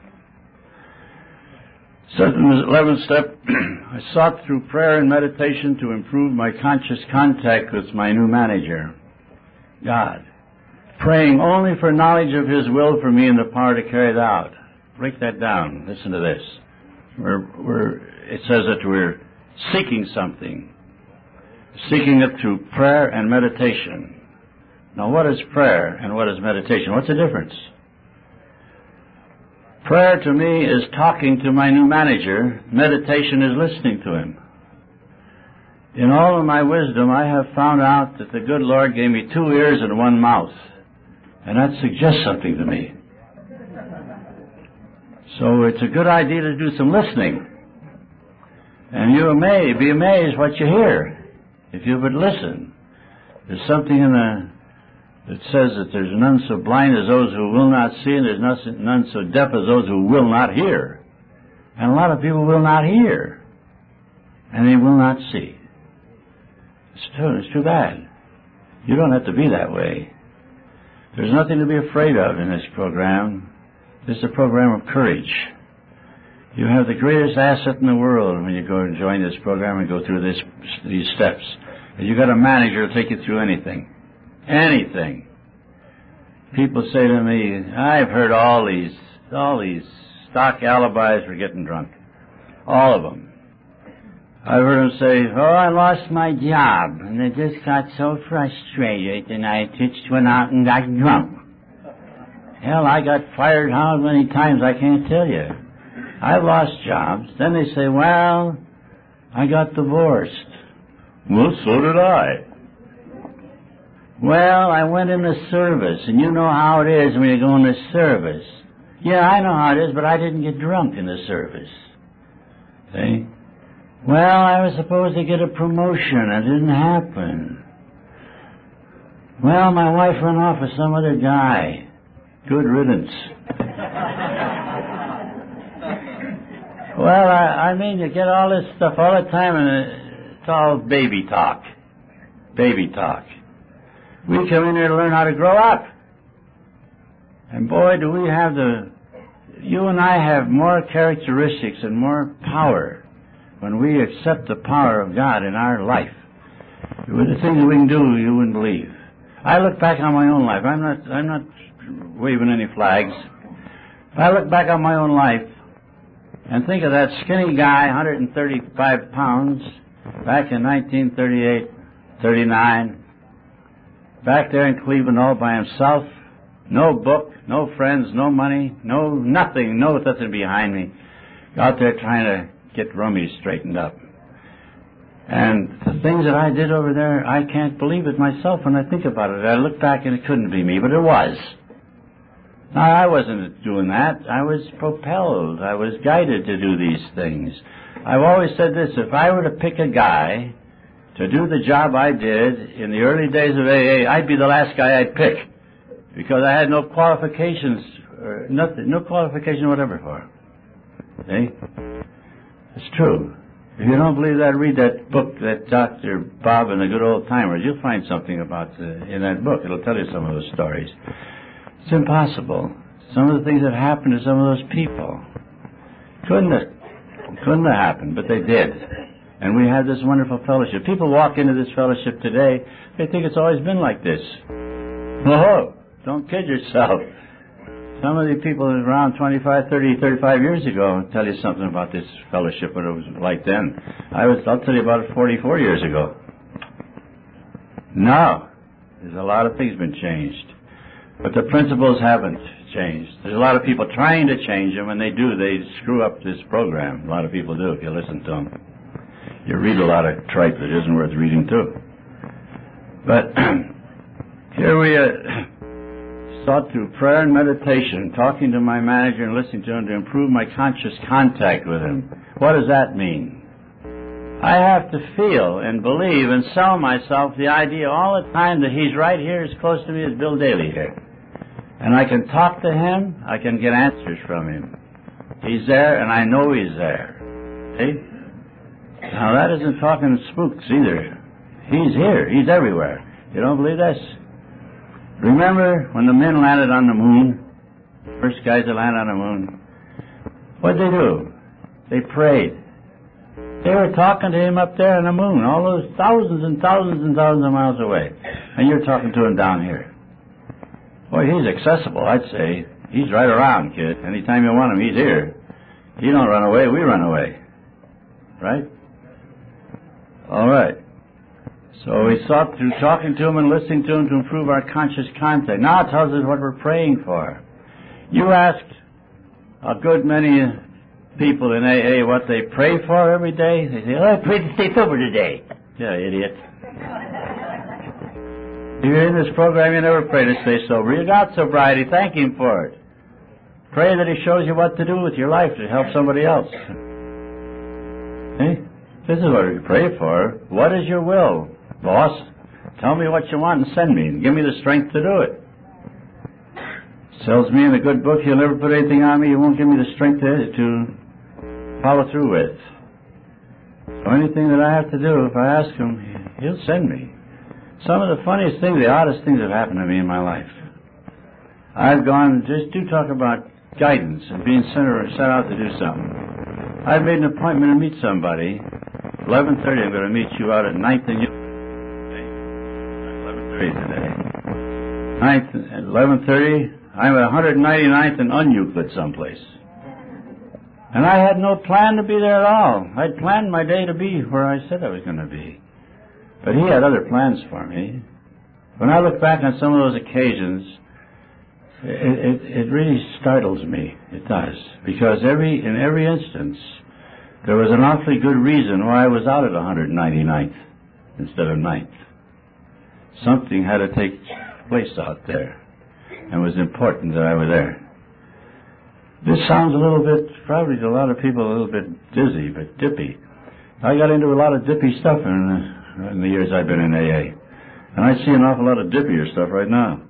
Eleventh step, I sought through prayer and meditation to improve my conscious contact with my new manager, God, praying only for knowledge of His will for me and the power to carry it out. Break that down. Listen to this. We're, we're, it says that we're seeking something, seeking it through prayer and meditation. Now, what is prayer and what is meditation? What's the difference? Prayer to me is talking to my new manager. Meditation is listening to him. In all of my wisdom, I have found out that the good Lord gave me two ears and one mouth. And that suggests something to me. So it's a good idea to do some listening. And you may be amazed what you hear if you would listen. There's something in the that says that there's none so blind as those who will not see, and there's none so deaf as those who will not hear. And a lot of people will not hear, and they will not see. It's too, it's too bad. You don't have to be that way. There's nothing to be afraid of in this program. This is a program of courage. You have the greatest asset in the world when you go and join this program and go through this, these steps. And you've got a manager to take you through anything. Anything. People say to me, I've heard all these, all these stock alibis for getting drunk. All of them. I've heard them say, oh, I lost my job, and I just got so frustrated, and I just went out and got drunk. Hell, I got fired how many times I can't tell you. I lost jobs. Then they say, well, I got divorced. Well, so did I. Well, I went in the service, and you know how it is when you go in the service. Yeah, I know how it is, but I didn't get drunk in the service. See? Well, I was supposed to get a promotion. It didn't happen. Well, my wife went off with some other guy. Good riddance. Well, I, I mean, you get all this stuff all the time, and it's all baby talk. Baby talk. We come in here to learn how to grow up. And boy, do we have the... You and I have more characteristics and more power when we accept the power of God in our life. With the things we can do, you wouldn't believe. I look back on my own life. I'm not, I'm not waving any flags. I look back on my own life and think of that skinny guy, one hundred thirty-five pounds, back in nineteen thirty-eight, thirty-nine, back there in Cleveland all by himself, no book, no friends, no money, no nothing, no nothing behind me, out there trying to get rummies straightened up. And the things that I did over there, I can't believe it myself when I think about it. I look back and it couldn't be me, but it was. Now, I wasn't doing that. I was propelled. I was guided to do these things. I've always said this: if I were to pick a guy to do the job I did in the early days of A A, I'd be the last guy I'd pick, because I had no qualifications, or nothing, no qualification whatever for it. See? It's true. If you don't believe that, read that book, that Doctor Bob and the Good Old Timers. You'll find something about the, in that book. It'll tell you some of those stories. It's impossible. Some of the things that happened to some of those people couldn't have, couldn't have happened, but they did. And we had this wonderful fellowship. People walk into this fellowship today, they think it's always been like this. Oh, don't kid yourself. Some of the people around twenty-five, thirty, thirty-five years ago tell you something about this fellowship, what it was like then. I was, I'll tell you about it forty-four years ago. No, there's a lot of things been changed, but the principles haven't changed. There's a lot of people trying to change them, and they do. They screw up this program. A lot of people do if you listen to them. You read a lot of tripe that isn't worth reading too. But here we are. Sought through prayer and meditation, talking to my manager and listening to him to improve my conscious contact with him. What does that mean? I have to feel and believe and sell myself the idea all the time that he's right here as close to me as Bill Daly here. And I can talk to him, I can get answers from him. He's there and I know he's there. See? Now that isn't talking spooks either. He's here, he's everywhere. You don't believe this? Remember when the men landed on the moon, first guys to land on the moon, what did they do? They prayed. They were talking to him up there on the moon, all those thousands and thousands and thousands of miles away. And you're talking to him down here. Boy, he's accessible, I'd say. He's right around, kid. Anytime you want him, he's here. He don't run away, we run away. Right? All right. So we sought through talking to him and listening to him to improve our conscious contact. Now it tells us what we're praying for. You ask a good many people in A A what they pray for every day. They say, oh, I pray to stay sober today. Yeah, idiot. If you're in this program, you never pray to stay sober. You got sobriety. Thank him for it. Pray that he shows you what to do with your life to help somebody else. See? This is what we pray for. What is your will? Boss, tell me what you want and send me, and give me the strength to do it. Tells me in a good book, you'll never put anything on me you won't give me the strength to, to follow through with. So anything that I have to do, if I ask him, he'll send me. Some of the funniest things, the oddest things have happened to me in my life. I've gone, just do talk about guidance and being sent, or sent out to do something. I've made an appointment to meet somebody. eleven thirty, I'm going to meet you out at ninth and today. ninth, eleven thirty, I'm at one ninety-ninth and Un-Euclid someplace. And I had no plan to be there at all. I'd planned my day to be where I said I was going to be. But he had other plans for me. When I look back on some of those occasions, it, it, it really startles me. It does. Because every in every instance, there was an awfully good reason why I was out at one ninety-ninth instead of ninth. Something had to take place out there, and it was important that I were there. This sounds a little bit, probably to a lot of people, a little bit dizzy, but dippy. I got into a lot of dippy stuff in the, in the years I've been in A A, and I see an awful lot of dippier stuff right now.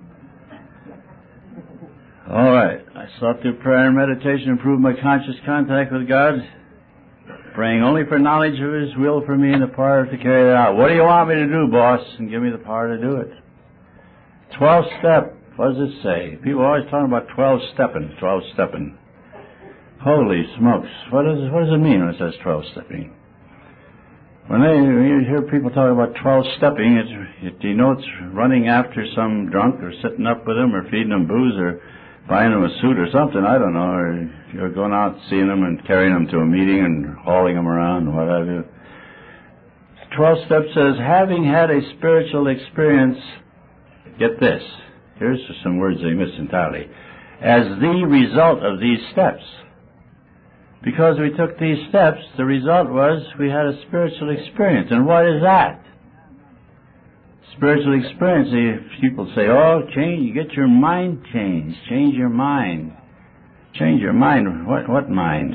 All right, I sought through prayer and meditation, improve my conscious contact with God, praying only for knowledge of His will for me and the power to carry it out. What do you want me to do, boss? And give me the power to do it. Twelve step. What does it say? People are always talking about twelve stepping. Twelve stepping. Holy smokes! What does it, what does it mean when it says twelve stepping? When, they, when you hear people talk about twelve stepping, it, it denotes running after some drunk, or sitting up with him, or feeding him booze, or buying them a suit or something, I don't know, or you're going out seeing them and carrying them to a meeting and hauling them around and what have you. twelve step says, having had a spiritual experience, get this, here's some words they miss entirely, as the result of these steps. Because we took these steps, the result was we had a spiritual experience. And what is that? spiritual experience. If people say, oh, change, you get your mind changed. Change your mind. Change your mind. What, what mind?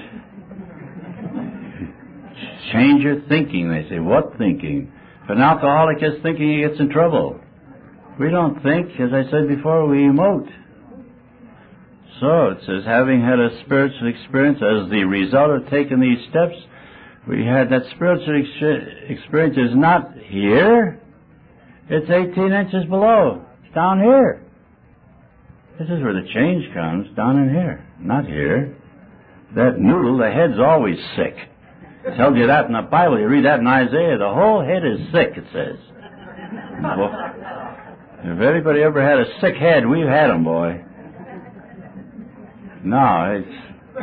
Change your thinking. They say, what thinking? If an alcoholic is thinking, he gets in trouble. We don't think. As I said before, we emote. So it says, having had a spiritual experience as the result of taking these steps, we had that spiritual ex- experience is not here. It's eighteen inches below. It's down here. This is where the change comes, down in here, not here. That noodle, the head's always sick. It tells you that in the Bible. You read that in Isaiah. The whole head is sick, it says. Well, if anybody ever had a sick head, we've had them, boy. No, it's...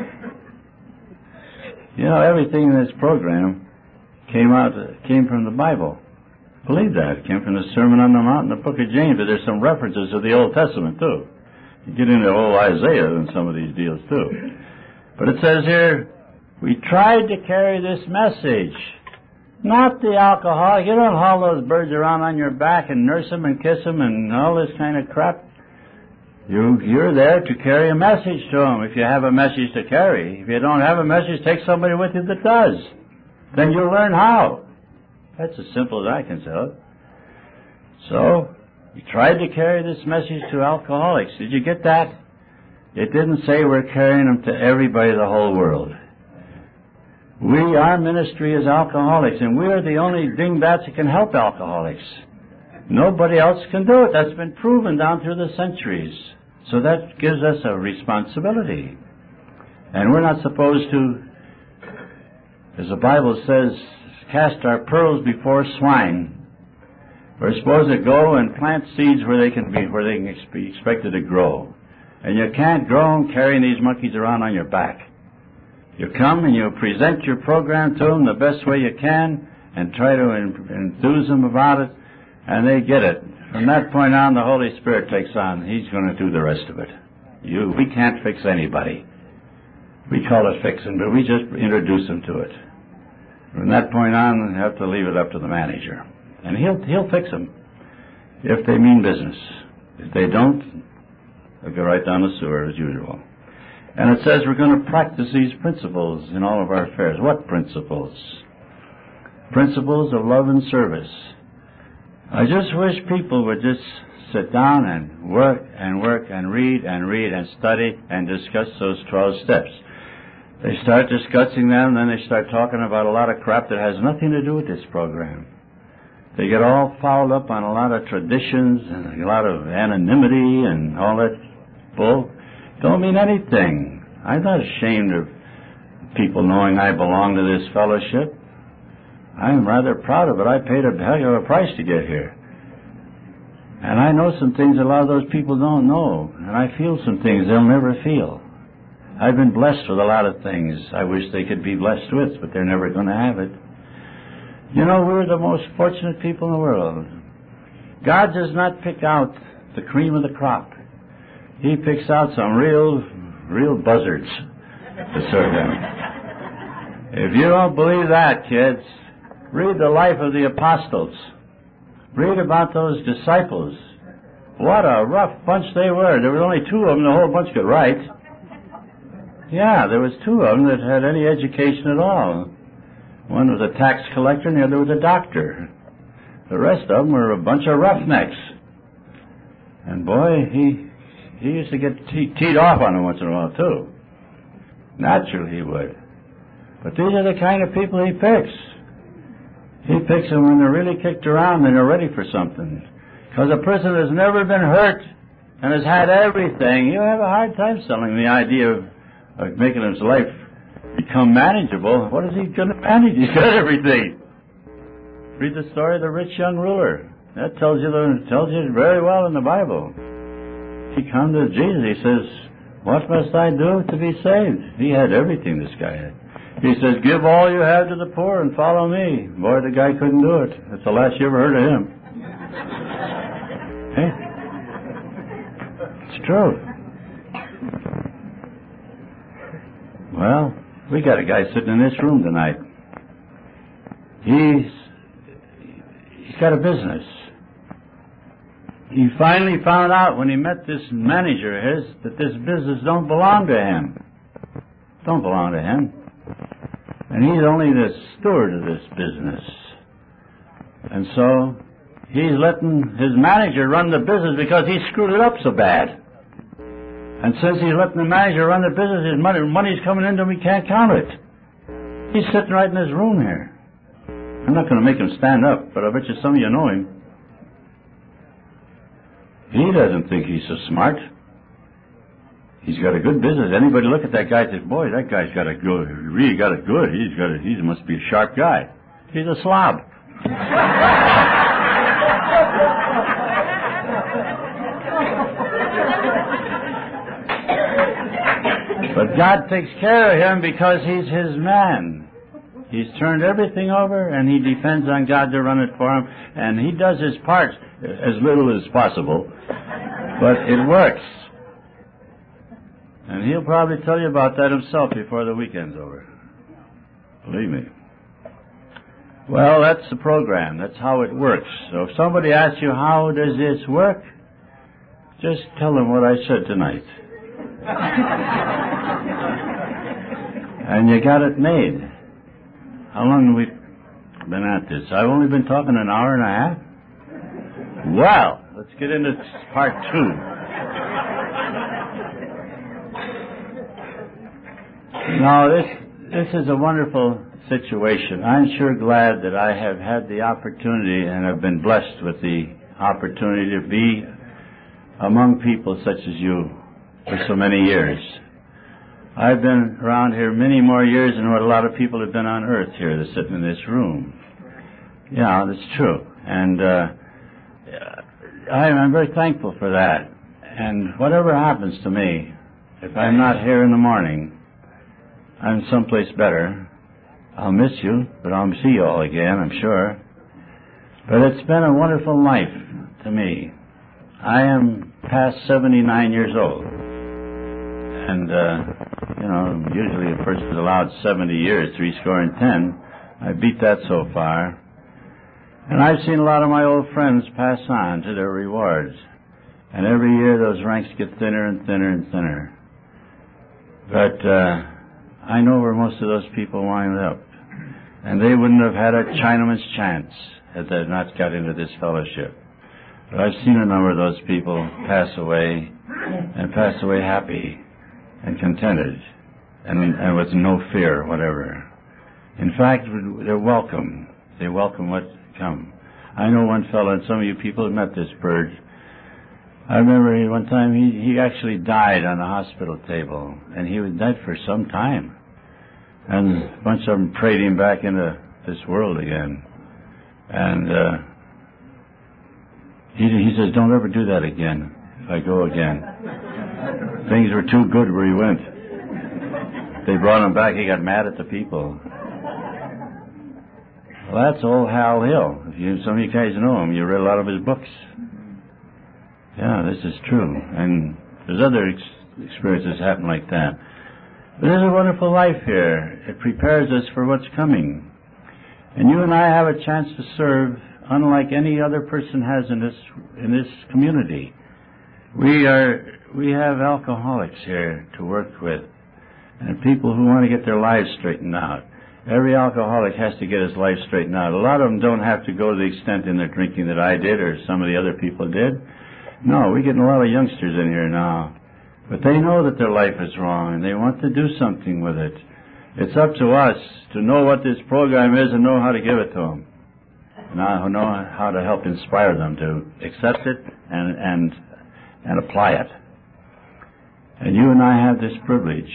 You know, everything in this program came out, came from the Bible. Believe that. It came from the Sermon on the Mount and the Book of James, but there's some references to the Old Testament, too. You get into old Isaiah and some of these deals, too. But it says here, we tried to carry this message. Not the alcoholic. You don't haul those birds around on your back and nurse them and kiss them and all this kind of crap. You, you're there to carry a message to them if you have a message to carry. If you don't have a message, take somebody with you that does. Then you'll learn how. That's as simple as I can say it. So, we tried to carry this message to alcoholics. Did you get that? It didn't say we're carrying them to everybody, the whole world. We, our ministry is alcoholics, and we are the only dingbats that can help alcoholics. Nobody else can do it. That's been proven down through the centuries. So that gives us a responsibility. And we're not supposed to, as the Bible says, cast our pearls before swine. We're supposed to go and plant seeds where they can be, where they can be expected to grow. And you can't grow them carrying these monkeys around on your back. You come and you present your program to them the best way you can and try to enthuse them about it, and they get it. From that point on, the Holy Spirit takes on. He's going to do the rest of it. You, we can't fix anybody. We call it fixing, but we just introduce them to it. From that point on, we have to leave it up to the manager. And he'll he'll fix them if they mean business. If they don't, they'll go right down the sewer as usual. And it says we're going to practice these principles in all of our affairs. What principles? Principles of love and service. I just wish people would just sit down and work and work and read and read and study and discuss those twelve steps. They start discussing them, and then they start talking about a lot of crap that has nothing to do with this program. They get all fouled up on a lot of traditions and a lot of anonymity and all that bull. Don't mean anything. I'm not ashamed of people knowing I belong to this fellowship. I'm rather proud of it. I paid a heck of a price to get here. And I know some things a lot of those people don't know. And I feel some things they'll never feel. I've been blessed with a lot of things I wish they could be blessed with, but they're never going to have it. You know, we're the most fortunate people in the world. God does not pick out the cream of the crop. He picks out some real, real buzzards to serve him. If you don't believe that, kids, read the life of the apostles. Read about those disciples. What a rough bunch they were. There were only two of them, the whole bunch could write. Yeah, there was two of them that had any education at all. One was a tax collector and the other was a doctor. The rest of them were a bunch of roughnecks. And boy, he he used to get te- teed off on them once in a while, too. Naturally he would. But these are the kind of people he picks. He picks them when they're really kicked around and they're ready for something. Because a person has never been hurt and has had everything, you have a hard time selling the idea of, of making his life become manageable. What is he going to manage? He's got everything. Read the story of the rich young ruler. That tells you the, tells you very well in the Bible. He comes to Jesus. He says, what must I do to be saved? He had everything, this guy had. He says, give all you have to the poor and follow me. Boy, the guy couldn't do it. That's the last you ever heard of him. Hey? It's true. Well, we got a guy sitting in this room tonight. He's he's got a business. he finally found out when he met this manager of his that this business don't belong to him. Don't belong to him. And he's only the steward of this business. And so he's letting his manager run the business because he screwed it up so bad. And since he's letting the manager run the business, his money, money's coming into him, he can't count it. He's sitting right in this room here. I'm not going to make him stand up, but I bet you some of you know him. He doesn't think he's so smart. He's got a good business. Anybody look at that guy and say, boy, that guy's got a good, really got it good. He's got a, he must be a sharp guy. He's a slob. But God takes care of him because he's his man. He's turned everything over and he depends on God to run it for him. And he does his part as little as possible. But it works. And he'll probably tell you about that himself before the weekend's over. Believe me. Well, that's the program. That's how it works. So if somebody asks you, how does this work? Just tell them what I said tonight. And you got it made. How long have we been at this? I've only been talking an hour and a half. Well, let's get into part two. Now, this this is a wonderful situation. I'm sure glad that I have had the opportunity and have been blessed with the opportunity to be among people such as you for so many years. I've been around here many more years than what a lot of people have been on earth here that's sitting in this room. Yeah, that's true. And uh, I'm very thankful for that. And whatever happens to me, if I'm not here in the morning, I'm someplace better. I'll miss you, but I'll see you all again, I'm sure. But it's been a wonderful life to me. I am past seventy-nine years old. And, uh, you know, usually a person is allowed seventy years, three score and ten. I beat that so far. And I've seen a lot of my old friends pass on to their rewards. And every year those ranks get thinner and thinner and thinner. But uh, I know where most of those people wind up. And they wouldn't have had a Chinaman's chance had they not got into this fellowship. But I've seen a number of those people pass away and pass away happy and contented and, and with no fear whatever. In fact, they're welcome. They welcome what come. I know one fellow, and some of you people have met this bird. I remember he, one time he, he actually died on a hospital table, and he was dead for some time. And a bunch of them prayed him back into this world again. And uh, he, he says, don't ever do that again if I go again. Things were too good where he went. They brought him back, he got mad at the people. Well, that's old Hal Hill. If you, some of you guys know him, you read a lot of his books. Yeah, this is true. And there's other ex- experiences happen like that. But there's a wonderful life here. It prepares us for what's coming. And you and I have a chance to serve unlike any other person has in this in this community. We are we have alcoholics here to work with, and people who want to get their lives straightened out. Every alcoholic has to get his life straightened out. A lot of them don't have to go to the extent in their drinking that I did or some of the other people did. No, we're getting a lot of youngsters in here now. But they know that their life is wrong, and they want to do something with it. It's up to us to know what this program is and know how to give it to them. And know how to help inspire them to accept it and, and, and apply it. And you and I have this privilege.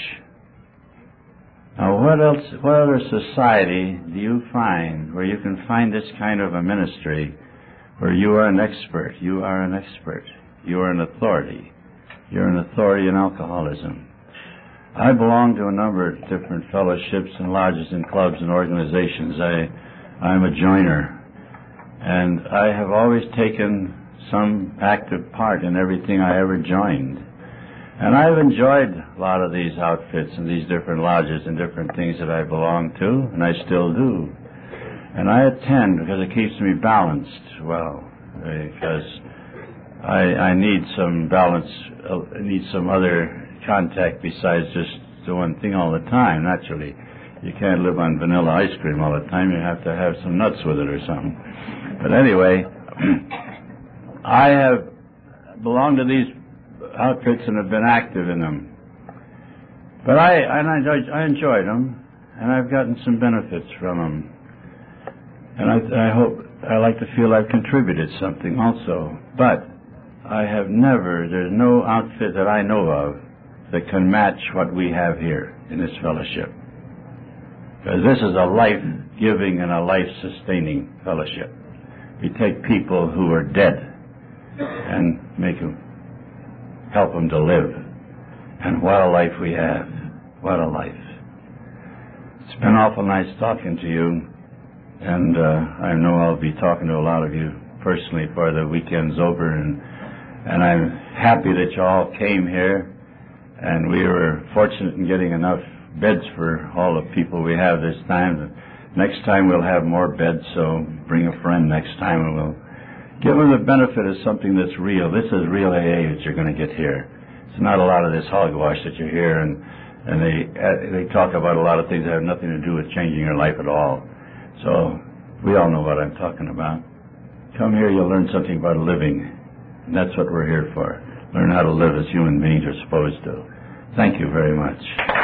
Now, what else, what other society do you find where you can find this kind of a ministry where you are an expert? You are an expert. You are an authority. You're an authority in alcoholism. I belong to a number of different fellowships and lodges and clubs and organizations. I, I'm a joiner. And I have always taken some active part in everything I ever joined. And I've enjoyed a lot of these outfits and these different lodges and different things that I belong to, and I still do. And I attend because it keeps me balanced well, because I, I need some balance, uh, I need some other contact besides just the one thing all the time. Naturally, you can't live on vanilla ice cream all the time. You have to have some nuts with it or something. But anyway, I have belonged to these outfits and have been active in them. But I, and I, I enjoyed them, and I've gotten some benefits from them. And I, I hope, I like to feel I've contributed something also. But I have never, there's no outfit that I know of that can match what we have here in this fellowship. Because this is a life-giving and a life-sustaining fellowship. We take people who are dead and make them, help them to live. And what a life we have. What a life. It's been awful nice talking to you. And uh, I know I'll be talking to a lot of you personally before the weekend's over. And, and I'm happy that you all came here. And we were fortunate in getting enough beds for all the people we have this time. Next time we'll have more beds, so bring a friend next time and we'll give them the benefit of something that's real. This is real A A that you're going to get here. It's not a lot of this hogwash that you hear, and, and they, uh, they talk about a lot of things that have nothing to do with changing your life at all. So we all know what I'm talking about. Come here, you'll learn something about living. And that's what we're here for. Learn how to live as human beings are supposed to. Thank you very much.